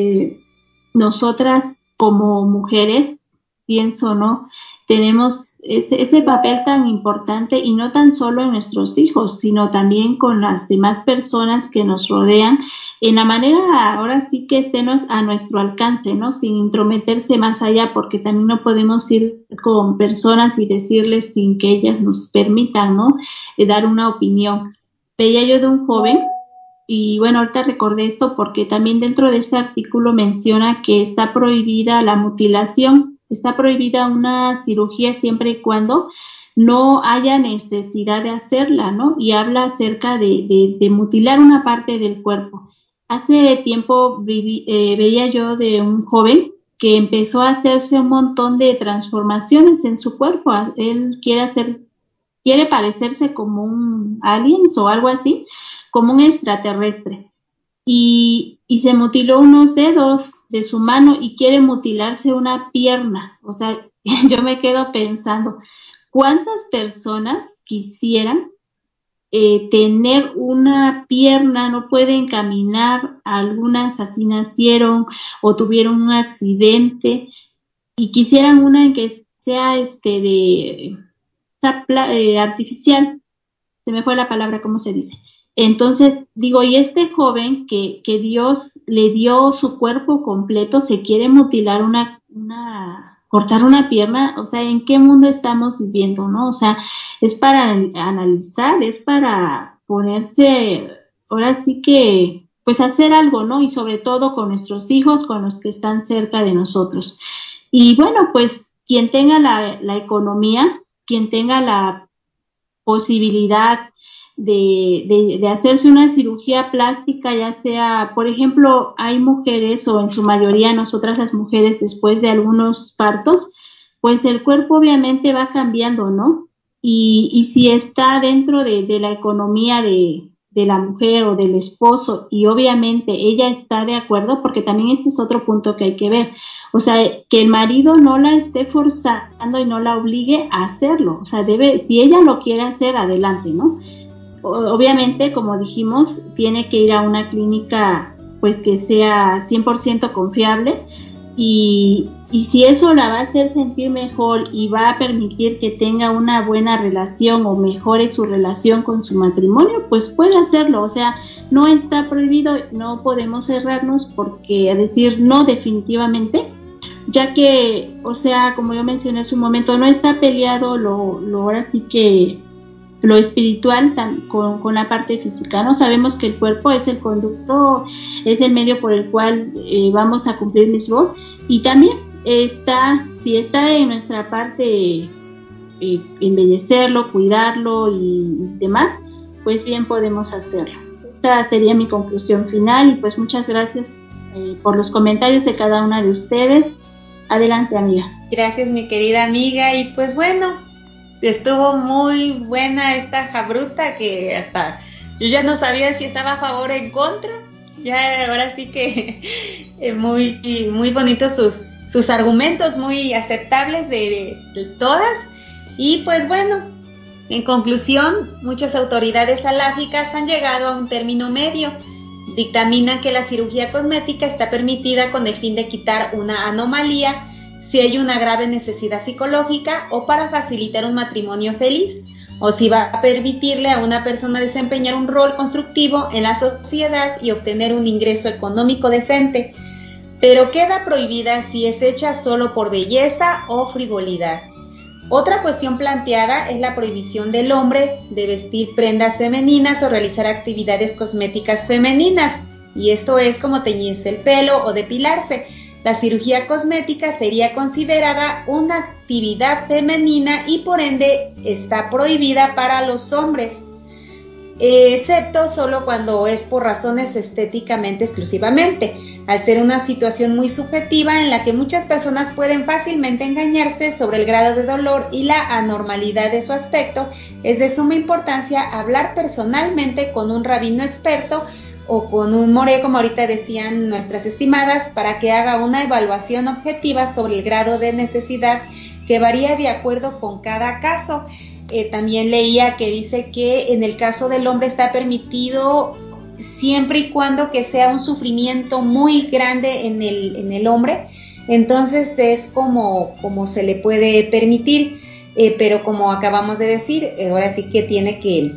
Speaker 8: nosotras como mujeres, pienso, ¿no? Tenemos ese papel tan importante, y no tan solo en nuestros hijos, sino también con las demás personas que nos rodean, en la manera, ahora sí que estén a nuestro alcance, ¿no? Sin intrometerse más allá, porque también no podemos ir con personas y decirles sin que ellas nos permitan, ¿no? Dar una opinión. Veía yo de un joven, y bueno, ahorita recordé esto porque también dentro de este artículo menciona que está prohibida la mutilación. Está prohibida una cirugía siempre y cuando no haya necesidad de hacerla, ¿no? Y habla acerca de mutilar una parte del cuerpo. Hace tiempo veía yo de un joven que empezó a hacerse un montón de transformaciones en su cuerpo. Él quiere parecerse como un alien o algo así, como un extraterrestre. Y se mutiló unos dedos de su mano y quiere mutilarse una pierna. O sea, yo me quedo pensando, ¿cuántas personas quisieran tener una pierna? No pueden caminar, algunas así nacieron o tuvieron un accidente y quisieran una en que sea artificial. Se me fue la palabra, ¿cómo se dice? Entonces, digo, y este joven que Dios le dio su cuerpo completo, se quiere mutilar cortar una pierna. O sea, ¿en qué mundo estamos viviendo, no? O sea, es para analizar, es para ponerse, ahora sí que, pues hacer algo, ¿no? Y sobre todo con nuestros hijos, con los que están cerca de nosotros. Y bueno, pues quien tenga la economía, quien tenga la posibilidad de hacerse una cirugía plástica, ya sea, por ejemplo, hay mujeres, o en su mayoría nosotras las mujeres, después de algunos partos, pues el cuerpo obviamente va cambiando, ¿no? Y si está dentro de la economía de la mujer o del esposo, y obviamente ella está de acuerdo, porque también este es otro punto que hay que ver, o sea, que el marido no la esté forzando y no la obligue a hacerlo. O sea, si ella lo quiere hacer, adelante, ¿no? Obviamente, como dijimos, tiene que ir a una clínica pues que sea 100% confiable, y si eso la va a hacer sentir mejor y va a permitir que tenga una buena relación o mejore su relación con su matrimonio, pues puede hacerlo. O sea, no está prohibido, no podemos cerrarnos porque a decir no definitivamente, ya que, o sea, como yo mencioné hace un momento, no está peleado ahora sí que lo espiritual con la parte física, ¿no? Sabemos que el cuerpo es el conducto, es el medio por el cual vamos a cumplir misbot, y también si está en nuestra parte embellecerlo, cuidarlo y demás, pues bien podemos hacerlo. Esta sería mi conclusión final y pues muchas gracias por los comentarios de cada una de ustedes. Adelante, amiga.
Speaker 2: Gracias, mi querida amiga, y pues bueno, estuvo muy buena esta jabruta que hasta yo ya no sabía si estaba a favor o en contra. Ya ahora sí que muy, muy bonitos sus argumentos, muy aceptables de todas. Y pues bueno, en conclusión, muchas autoridades alágicas han llegado a un término medio. Dictaminan que la cirugía cosmética está permitida con el fin de quitar una anomalía si hay una grave necesidad psicológica o para facilitar un matrimonio feliz, o si va a permitirle a una persona desempeñar un rol constructivo en la sociedad y obtener un ingreso económico decente, pero queda prohibida si es hecha solo por belleza o frivolidad. Otra cuestión planteada es la prohibición del hombre de vestir prendas femeninas o realizar actividades cosméticas femeninas, y esto es como teñirse el pelo o depilarse. La cirugía cosmética sería considerada una actividad femenina y por ende está prohibida para los hombres, excepto solo cuando es por razones estéticamente exclusivamente, al ser una situación muy subjetiva en la que muchas personas pueden fácilmente engañarse sobre el grado de dolor y la anormalidad de su aspecto. Es de suma importancia hablar personalmente con un rabino experto o con un moré, como ahorita decían nuestras estimadas, para que haga una evaluación objetiva sobre el grado de necesidad que varía de acuerdo con cada caso. También leía que dice que en el caso del hombre está permitido siempre y cuando que sea un sufrimiento muy grande en el hombre, entonces es como se le puede permitir, pero como acabamos de decir, ahora sí que tienen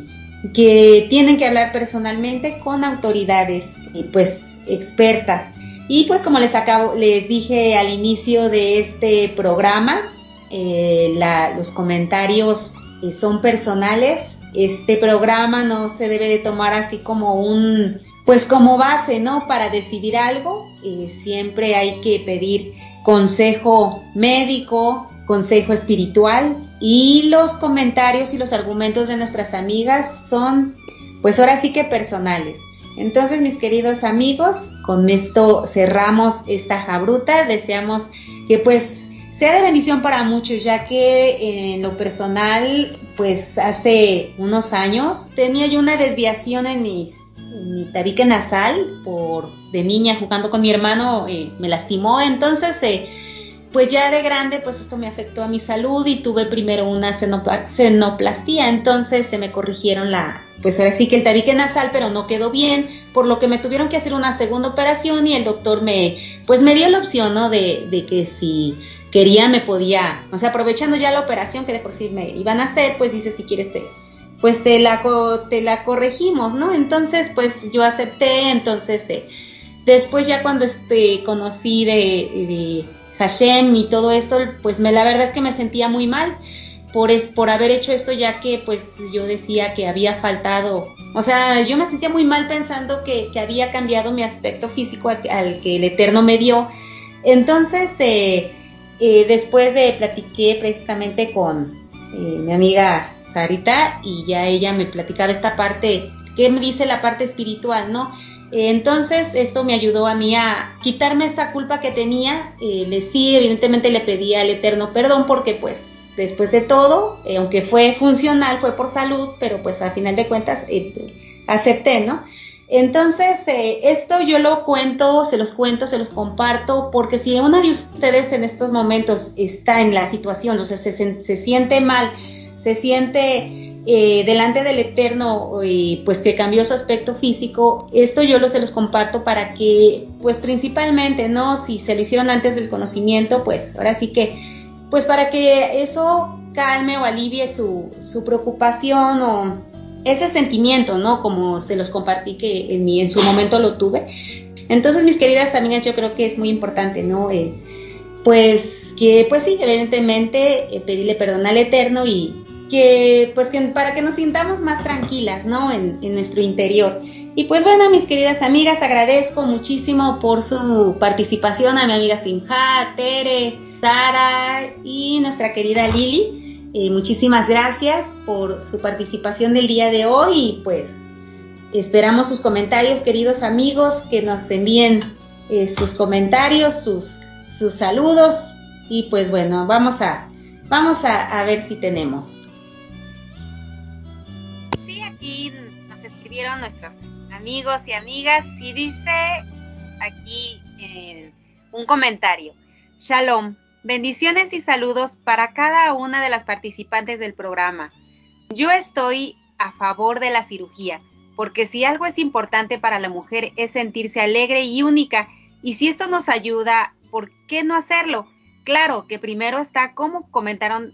Speaker 2: que hablar personalmente con autoridades pues expertas. Y pues como les dije al inicio de este programa, los comentarios son personales. Este programa no se debe de tomar así como como base, ¿no? Para decidir algo. Siempre hay que pedir consejo médico, consejo espiritual, y los comentarios y los argumentos de nuestras amigas son, pues ahora sí que personales. Entonces, mis queridos amigos, con esto cerramos esta jabruta. Deseamos que pues sea de bendición para muchos, ya que en lo personal, pues hace unos años tenía yo una desviación en mi tabique nasal de niña jugando con mi hermano, me lastimó. Entonces pues ya de grande pues esto me afectó a mi salud y tuve primero una senoplastía. Entonces se me corrigieron pues ahora sí que el tabique nasal, pero no quedó bien, por lo que me tuvieron que hacer una segunda operación, y el doctor me dio la opción, ¿no? de que si quería me podía, o sea, aprovechando ya la operación que de por sí me iban a hacer, pues dice, si quieres te la corregimos, ¿no? Entonces pues yo acepté. Entonces después ya cuando conocí de Hashem y todo esto, pues la verdad es que me sentía muy mal por haber hecho esto, ya que pues yo decía que había faltado, o sea, yo me sentía muy mal pensando que había cambiado mi aspecto físico al que el Eterno me dio. Entonces después platiqué precisamente con mi amiga Sarita, y ya ella me platicaba esta parte, que me dice la parte espiritual, ¿no? Entonces eso me ayudó a mí a quitarme esta culpa que tenía. Sí, evidentemente le pedí al Eterno perdón, porque pues después de todo, aunque fue funcional, fue por salud, pero pues a final de cuentas acepté, ¿no? Entonces esto yo se los comparto, porque si una de ustedes en estos momentos está en la situación, o sea, se siente mal, se siente delante del Eterno, pues que cambió su aspecto físico, esto yo se los comparto para que, pues principalmente, ¿no? Si se lo hicieron antes del conocimiento, pues ahora sí que, pues para que eso calme o alivie su preocupación o ese sentimiento, ¿no? Como se los compartí que en su momento lo tuve. Entonces, mis queridas amigas, yo creo que es muy importante, ¿no? Pues sí, evidentemente pedirle perdón al Eterno, y que para que nos sintamos más tranquilas, ¿no? En nuestro interior. Y pues bueno, mis queridas amigas, agradezco muchísimo por su participación a mi amiga Simha, Tere, Sara y nuestra querida Lili. Muchísimas gracias por su participación del día de hoy y pues esperamos sus comentarios, queridos amigos, que nos envíen sus comentarios, sus saludos y pues bueno, vamos a ver si tenemos.
Speaker 4: Sí, aquí nos escribieron nuestros amigos y amigas y dice aquí un comentario. Shalom, bendiciones y saludos para cada una de las participantes del programa. Yo estoy a favor de la cirugía, porque si algo es importante para la mujer es sentirse alegre y única, y si esto nos ayuda, ¿por qué no hacerlo? Claro que primero está, como comentaron,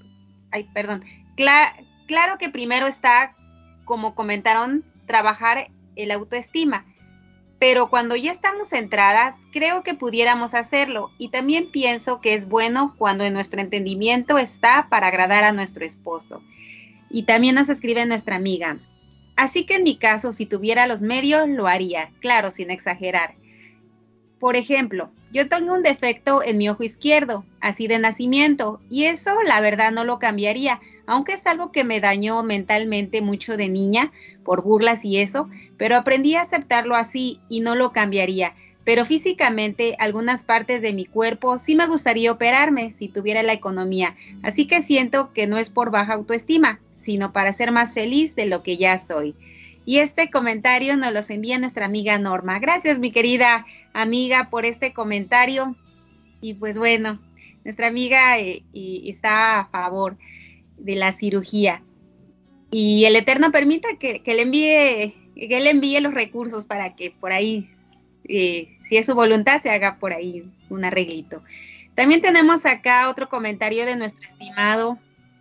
Speaker 4: claro que primero está, como comentaron, trabajar el autoestima, pero cuando ya estamos centradas, creo que pudiéramos hacerlo, y también pienso que es bueno cuando en nuestro entendimiento está para agradar a nuestro esposo. Y también nos escribe nuestra amiga, así que en mi caso, si tuviera los medios, lo haría, claro, sin exagerar. Por ejemplo, yo tengo un defecto en mi ojo izquierdo, así de nacimiento, y eso la verdad no lo cambiaría, aunque es algo que me dañó mentalmente mucho de niña, por burlas y eso, pero aprendí a aceptarlo así y no lo cambiaría. Pero físicamente, algunas partes de mi cuerpo sí me gustaría operarme si tuviera la economía, así que siento que no es por baja autoestima, sino para ser más feliz de lo que ya soy. Y este comentario nos los envía nuestra amiga Norma. Gracias, mi querida amiga, por este comentario. Y pues bueno, nuestra amiga está a favor de la cirugía. Y el Eterno permita que le envíe los recursos para que por ahí, si es su voluntad, se haga por ahí un arreglito. También tenemos acá otro comentario de nuestro estimado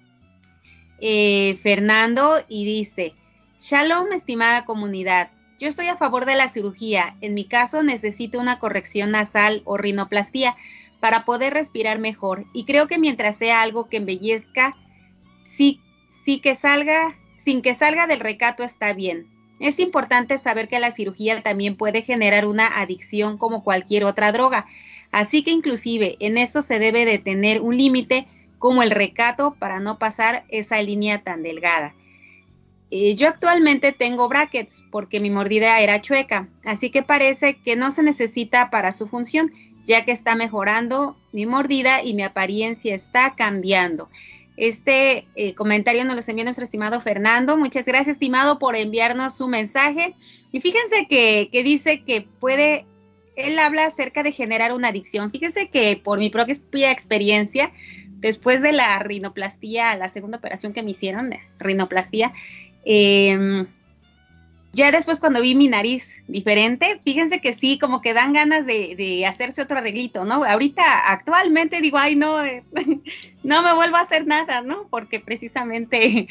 Speaker 4: Fernando y dice: Shalom, estimada comunidad. Yo estoy a favor de la cirugía. En mi caso necesito una corrección nasal o rinoplastia para poder respirar mejor. Y creo que mientras sea algo que embellezca, sin que salga del recato está bien. Es importante saber que la cirugía también puede generar una adicción como cualquier otra droga. Así que inclusive en esto se debe de tener un límite como el recato para no pasar esa línea tan delgada. Yo actualmente tengo brackets porque mi mordida era chueca, así que parece que no se necesita para su función, ya que está mejorando mi mordida y mi apariencia está cambiando. Este comentario nos lo envió nuestro estimado Fernando. Muchas gracias, estimado, por enviarnos su mensaje. Y fíjense que dice que él habla acerca de generar una adicción. Fíjense que por mi propia experiencia, después de la rinoplastia, la segunda operación que me hicieron, de rinoplastia, ya después cuando vi mi nariz diferente, fíjense que sí, como que dan ganas de hacerse otro arreglito, ¿no? Ahorita, actualmente digo, ay, no, no me vuelvo a hacer nada, ¿no? Porque precisamente,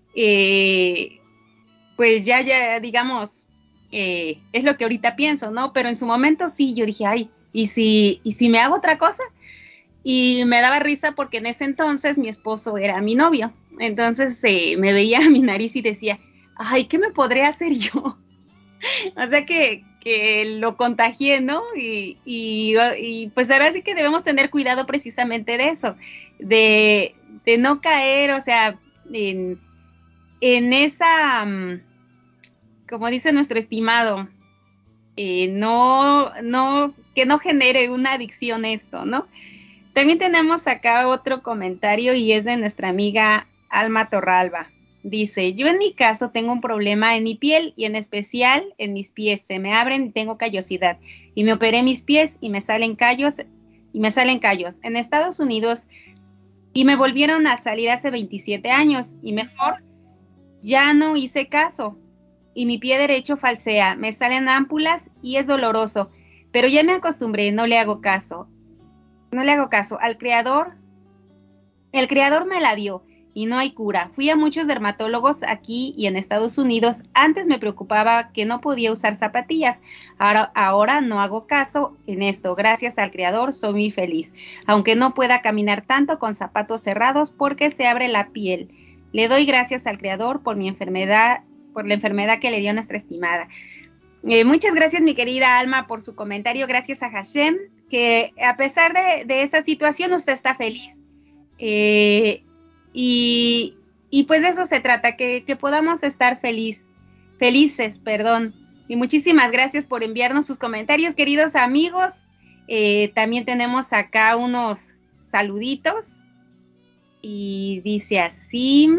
Speaker 4: pues ya, digamos, es lo que ahorita pienso, ¿no? Pero en su momento sí, yo dije, ay, ¿y si me hago otra cosa? Y me daba risa porque en ese entonces mi esposo era mi novio. Entonces me veía mi nariz y decía, ay, ¿qué me podré hacer yo? O sea que lo contagié, ¿no? Y pues ahora sí que debemos tener cuidado precisamente de eso, de no caer, o sea, en esa, como dice nuestro estimado, que no genere una adicción esto, ¿no? También tenemos acá otro comentario y es de nuestra amiga Alma Torralba. Dice, yo en mi caso tengo un problema en mi piel y en especial en mis pies. Se me abren y tengo callosidad. Y me operé mis pies y me salen callos. En Estados Unidos y me volvieron a salir hace 27 años y mejor ya no hice caso. Y mi pie derecho falsea, me salen ámpulas y es doloroso. Pero ya me acostumbré, no le hago caso. Al creador, el creador me la dio y no hay cura. Fui a muchos dermatólogos aquí y en Estados Unidos. Antes me preocupaba que no podía usar zapatillas. Ahora no hago caso en esto. Gracias al creador soy muy feliz. Aunque no pueda caminar tanto con zapatos cerrados porque se abre la piel. Le doy gracias al creador por mi enfermedad, por la enfermedad que le dio a nuestra estimada. Muchas gracias, mi querida Alma, por su comentario. Gracias a Hashem, que a pesar de esa situación, usted está feliz. Y pues de eso se trata, que podamos estar felices. Y muchísimas gracias por enviarnos sus comentarios, queridos amigos. También tenemos acá unos saluditos. Y dice así.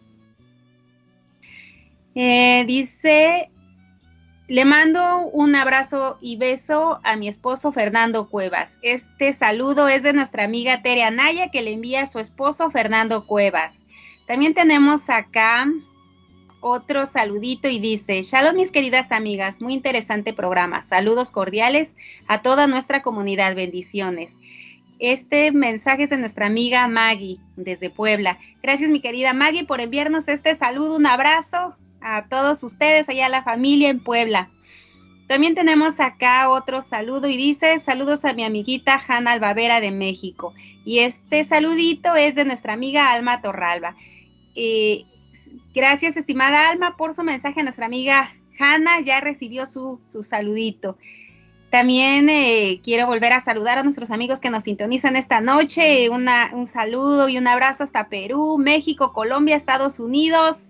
Speaker 4: Dice... Le mando un abrazo y beso a mi esposo Fernando Cuevas. Este saludo es de nuestra amiga Tere Anaya, que le envía a su esposo Fernando Cuevas. También tenemos acá otro saludito y dice: Shalom, mis queridas amigas, muy interesante programa. Saludos cordiales a toda nuestra comunidad, bendiciones. Este mensaje es de nuestra amiga Maggie, desde Puebla. Gracias, mi querida Maggie, por enviarnos este saludo, un abrazo a todos ustedes, allá a la familia en Puebla. También tenemos acá otro saludo y dice: saludos a mi amiguita Hanna Albavera de México. Y este saludito es de nuestra amiga Alma Torralba. Gracias, estimada Alma, por su mensaje. Nuestra amiga Hanna ya recibió su saludito. También quiero volver a saludar a nuestros amigos que nos sintonizan esta noche. Un saludo y un abrazo hasta Perú, México, Colombia, Estados Unidos.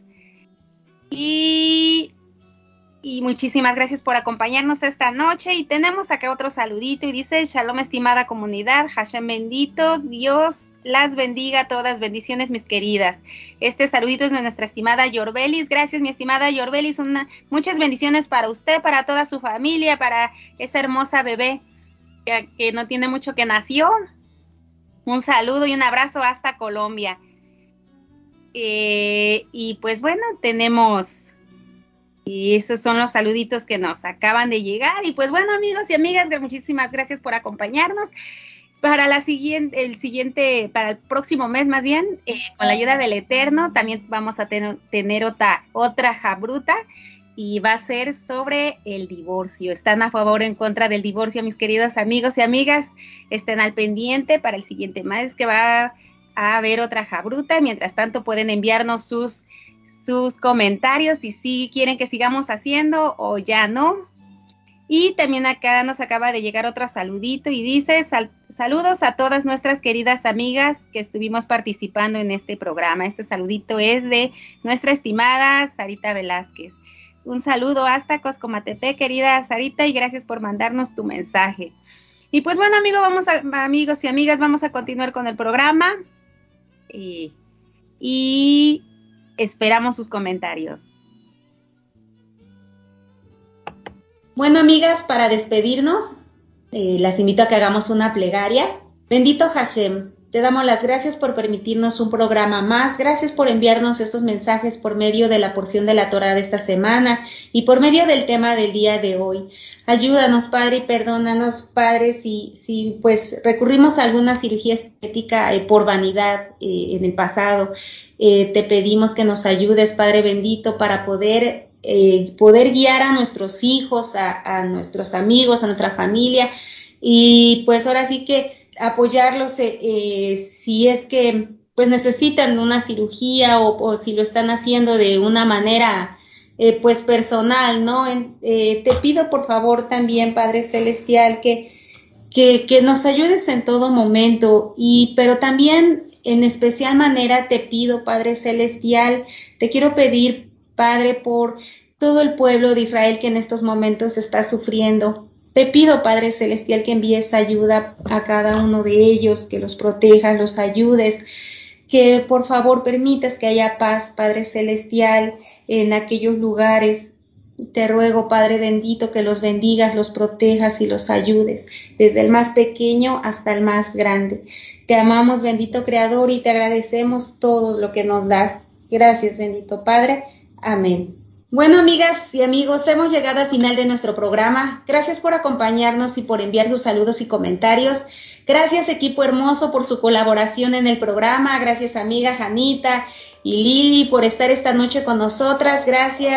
Speaker 4: Y muchísimas gracias por acompañarnos esta noche. Y tenemos acá otro saludito y dice: Shalom, estimada comunidad, Hashem bendito, Dios las bendiga a todas, bendiciones, mis queridas. Este saludito es de nuestra estimada Yorbelis. Gracias, mi estimada Yorbelis, muchas bendiciones para usted, para toda su familia, para esa hermosa bebé que no tiene mucho que nació. Un saludo y un abrazo hasta Colombia. Y pues bueno, tenemos, y esos son los saluditos que nos acaban de llegar. Y pues bueno, amigos y amigas, muchísimas gracias por acompañarnos. Para para el próximo mes más bien, con la ayuda del Eterno, también vamos a tener otra jabruta, y va a ser sobre el divorcio. ¿Están a favor o en contra del divorcio, mis queridos amigos y amigas? Estén al pendiente para el siguiente mes, que va a haber otra jabruta. Mientras tanto, pueden enviarnos sus comentarios y si quieren que sigamos haciendo o ya no. Y también acá nos acaba de llegar otro saludito y dice: saludos a todas nuestras queridas amigas que estuvimos participando en este programa. Este saludito es de nuestra estimada Sarita Velázquez. Un saludo hasta Coscomatepec, querida Sarita, y gracias por mandarnos tu mensaje. Y pues bueno, amigos y amigas, vamos a continuar con el programa. Y esperamos sus comentarios.
Speaker 2: Bueno, amigas, para despedirnos, las invito a que hagamos una plegaria. Bendito Hashem, te damos las gracias por permitirnos un programa más. Gracias por enviarnos estos mensajes por medio de la porción de la Torá de esta semana y por medio del tema del día de hoy. Ayúdanos, Padre, y perdónanos, Padre, si pues recurrimos a alguna cirugía estética por vanidad en el pasado. Te pedimos que nos ayudes, Padre bendito, para poder guiar a nuestros hijos, a nuestros amigos, a nuestra familia, y pues ahora sí que apoyarlos si es que pues necesitan una cirugía o si lo están haciendo de una manera pues personal, ¿no? Te pido por favor también, Padre Celestial, que nos ayudes en todo momento, pero también en especial manera te pido, Padre Celestial, te quiero pedir, Padre, por todo el pueblo de Israel que en estos momentos está sufriendo. Te pido, Padre Celestial, que envíes ayuda a cada uno de ellos, que los protejas, los ayudes, que por favor permitas que haya paz, Padre Celestial, en aquellos lugares. Te ruego, Padre bendito, que los bendigas, los protejas y los ayudes, desde el más pequeño hasta el más grande. Te amamos, bendito Creador, y te agradecemos todo lo que nos das. Gracias, bendito Padre. Amén. Bueno, amigas y amigos, hemos llegado al final de nuestro programa. Gracias por acompañarnos y por enviar sus saludos y comentarios. Gracias, equipo hermoso, por su colaboración en el programa. Gracias, amiga Janita y Lili, por estar esta noche con nosotras. Gracias,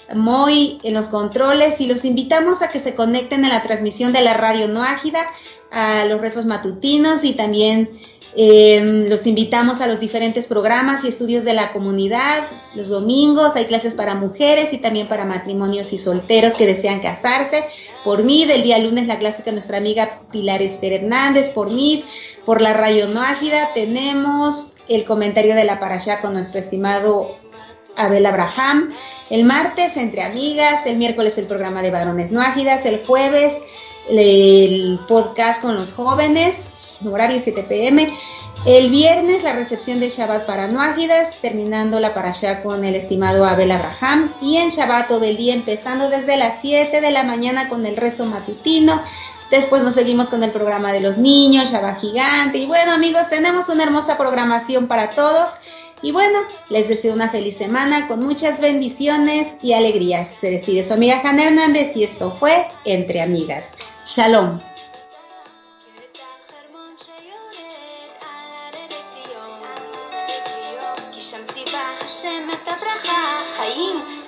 Speaker 2: Moy en los controles, y los invitamos a que se conecten a la transmisión de la radio No Ágida, a los rezos matutinos, y también los invitamos a los diferentes programas y estudios de la comunidad. Los domingos hay clases para mujeres y también para matrimonios y solteros que desean casarse. Por Meet, el día lunes la clase con nuestra amiga Pilar Esther Hernández, por Meet. Por la radio No Ágida tenemos el comentario de la parashá con nuestro estimado Abel Abraham. El martes Entre Amigas, el miércoles el programa de Varones No Ágidas, el jueves el podcast con los jóvenes, horario 7 p.m. El viernes la recepción de Shabbat para No Ágidas, terminando la parashá con el estimado Abel Abraham, y en Shabbat todo el día, empezando desde las 7 de la mañana con el rezo matutino. Después nos seguimos con el programa de los niños, Shabbat gigante. Y bueno, amigos, tenemos una hermosa programación para todos. Y bueno, les deseo una feliz semana con muchas bendiciones y alegrías. Se despide su amiga Hanna Hernández y esto fue Entre Amigas. Shalom.
Speaker 1: שם ציווה השם את הברכה, חיים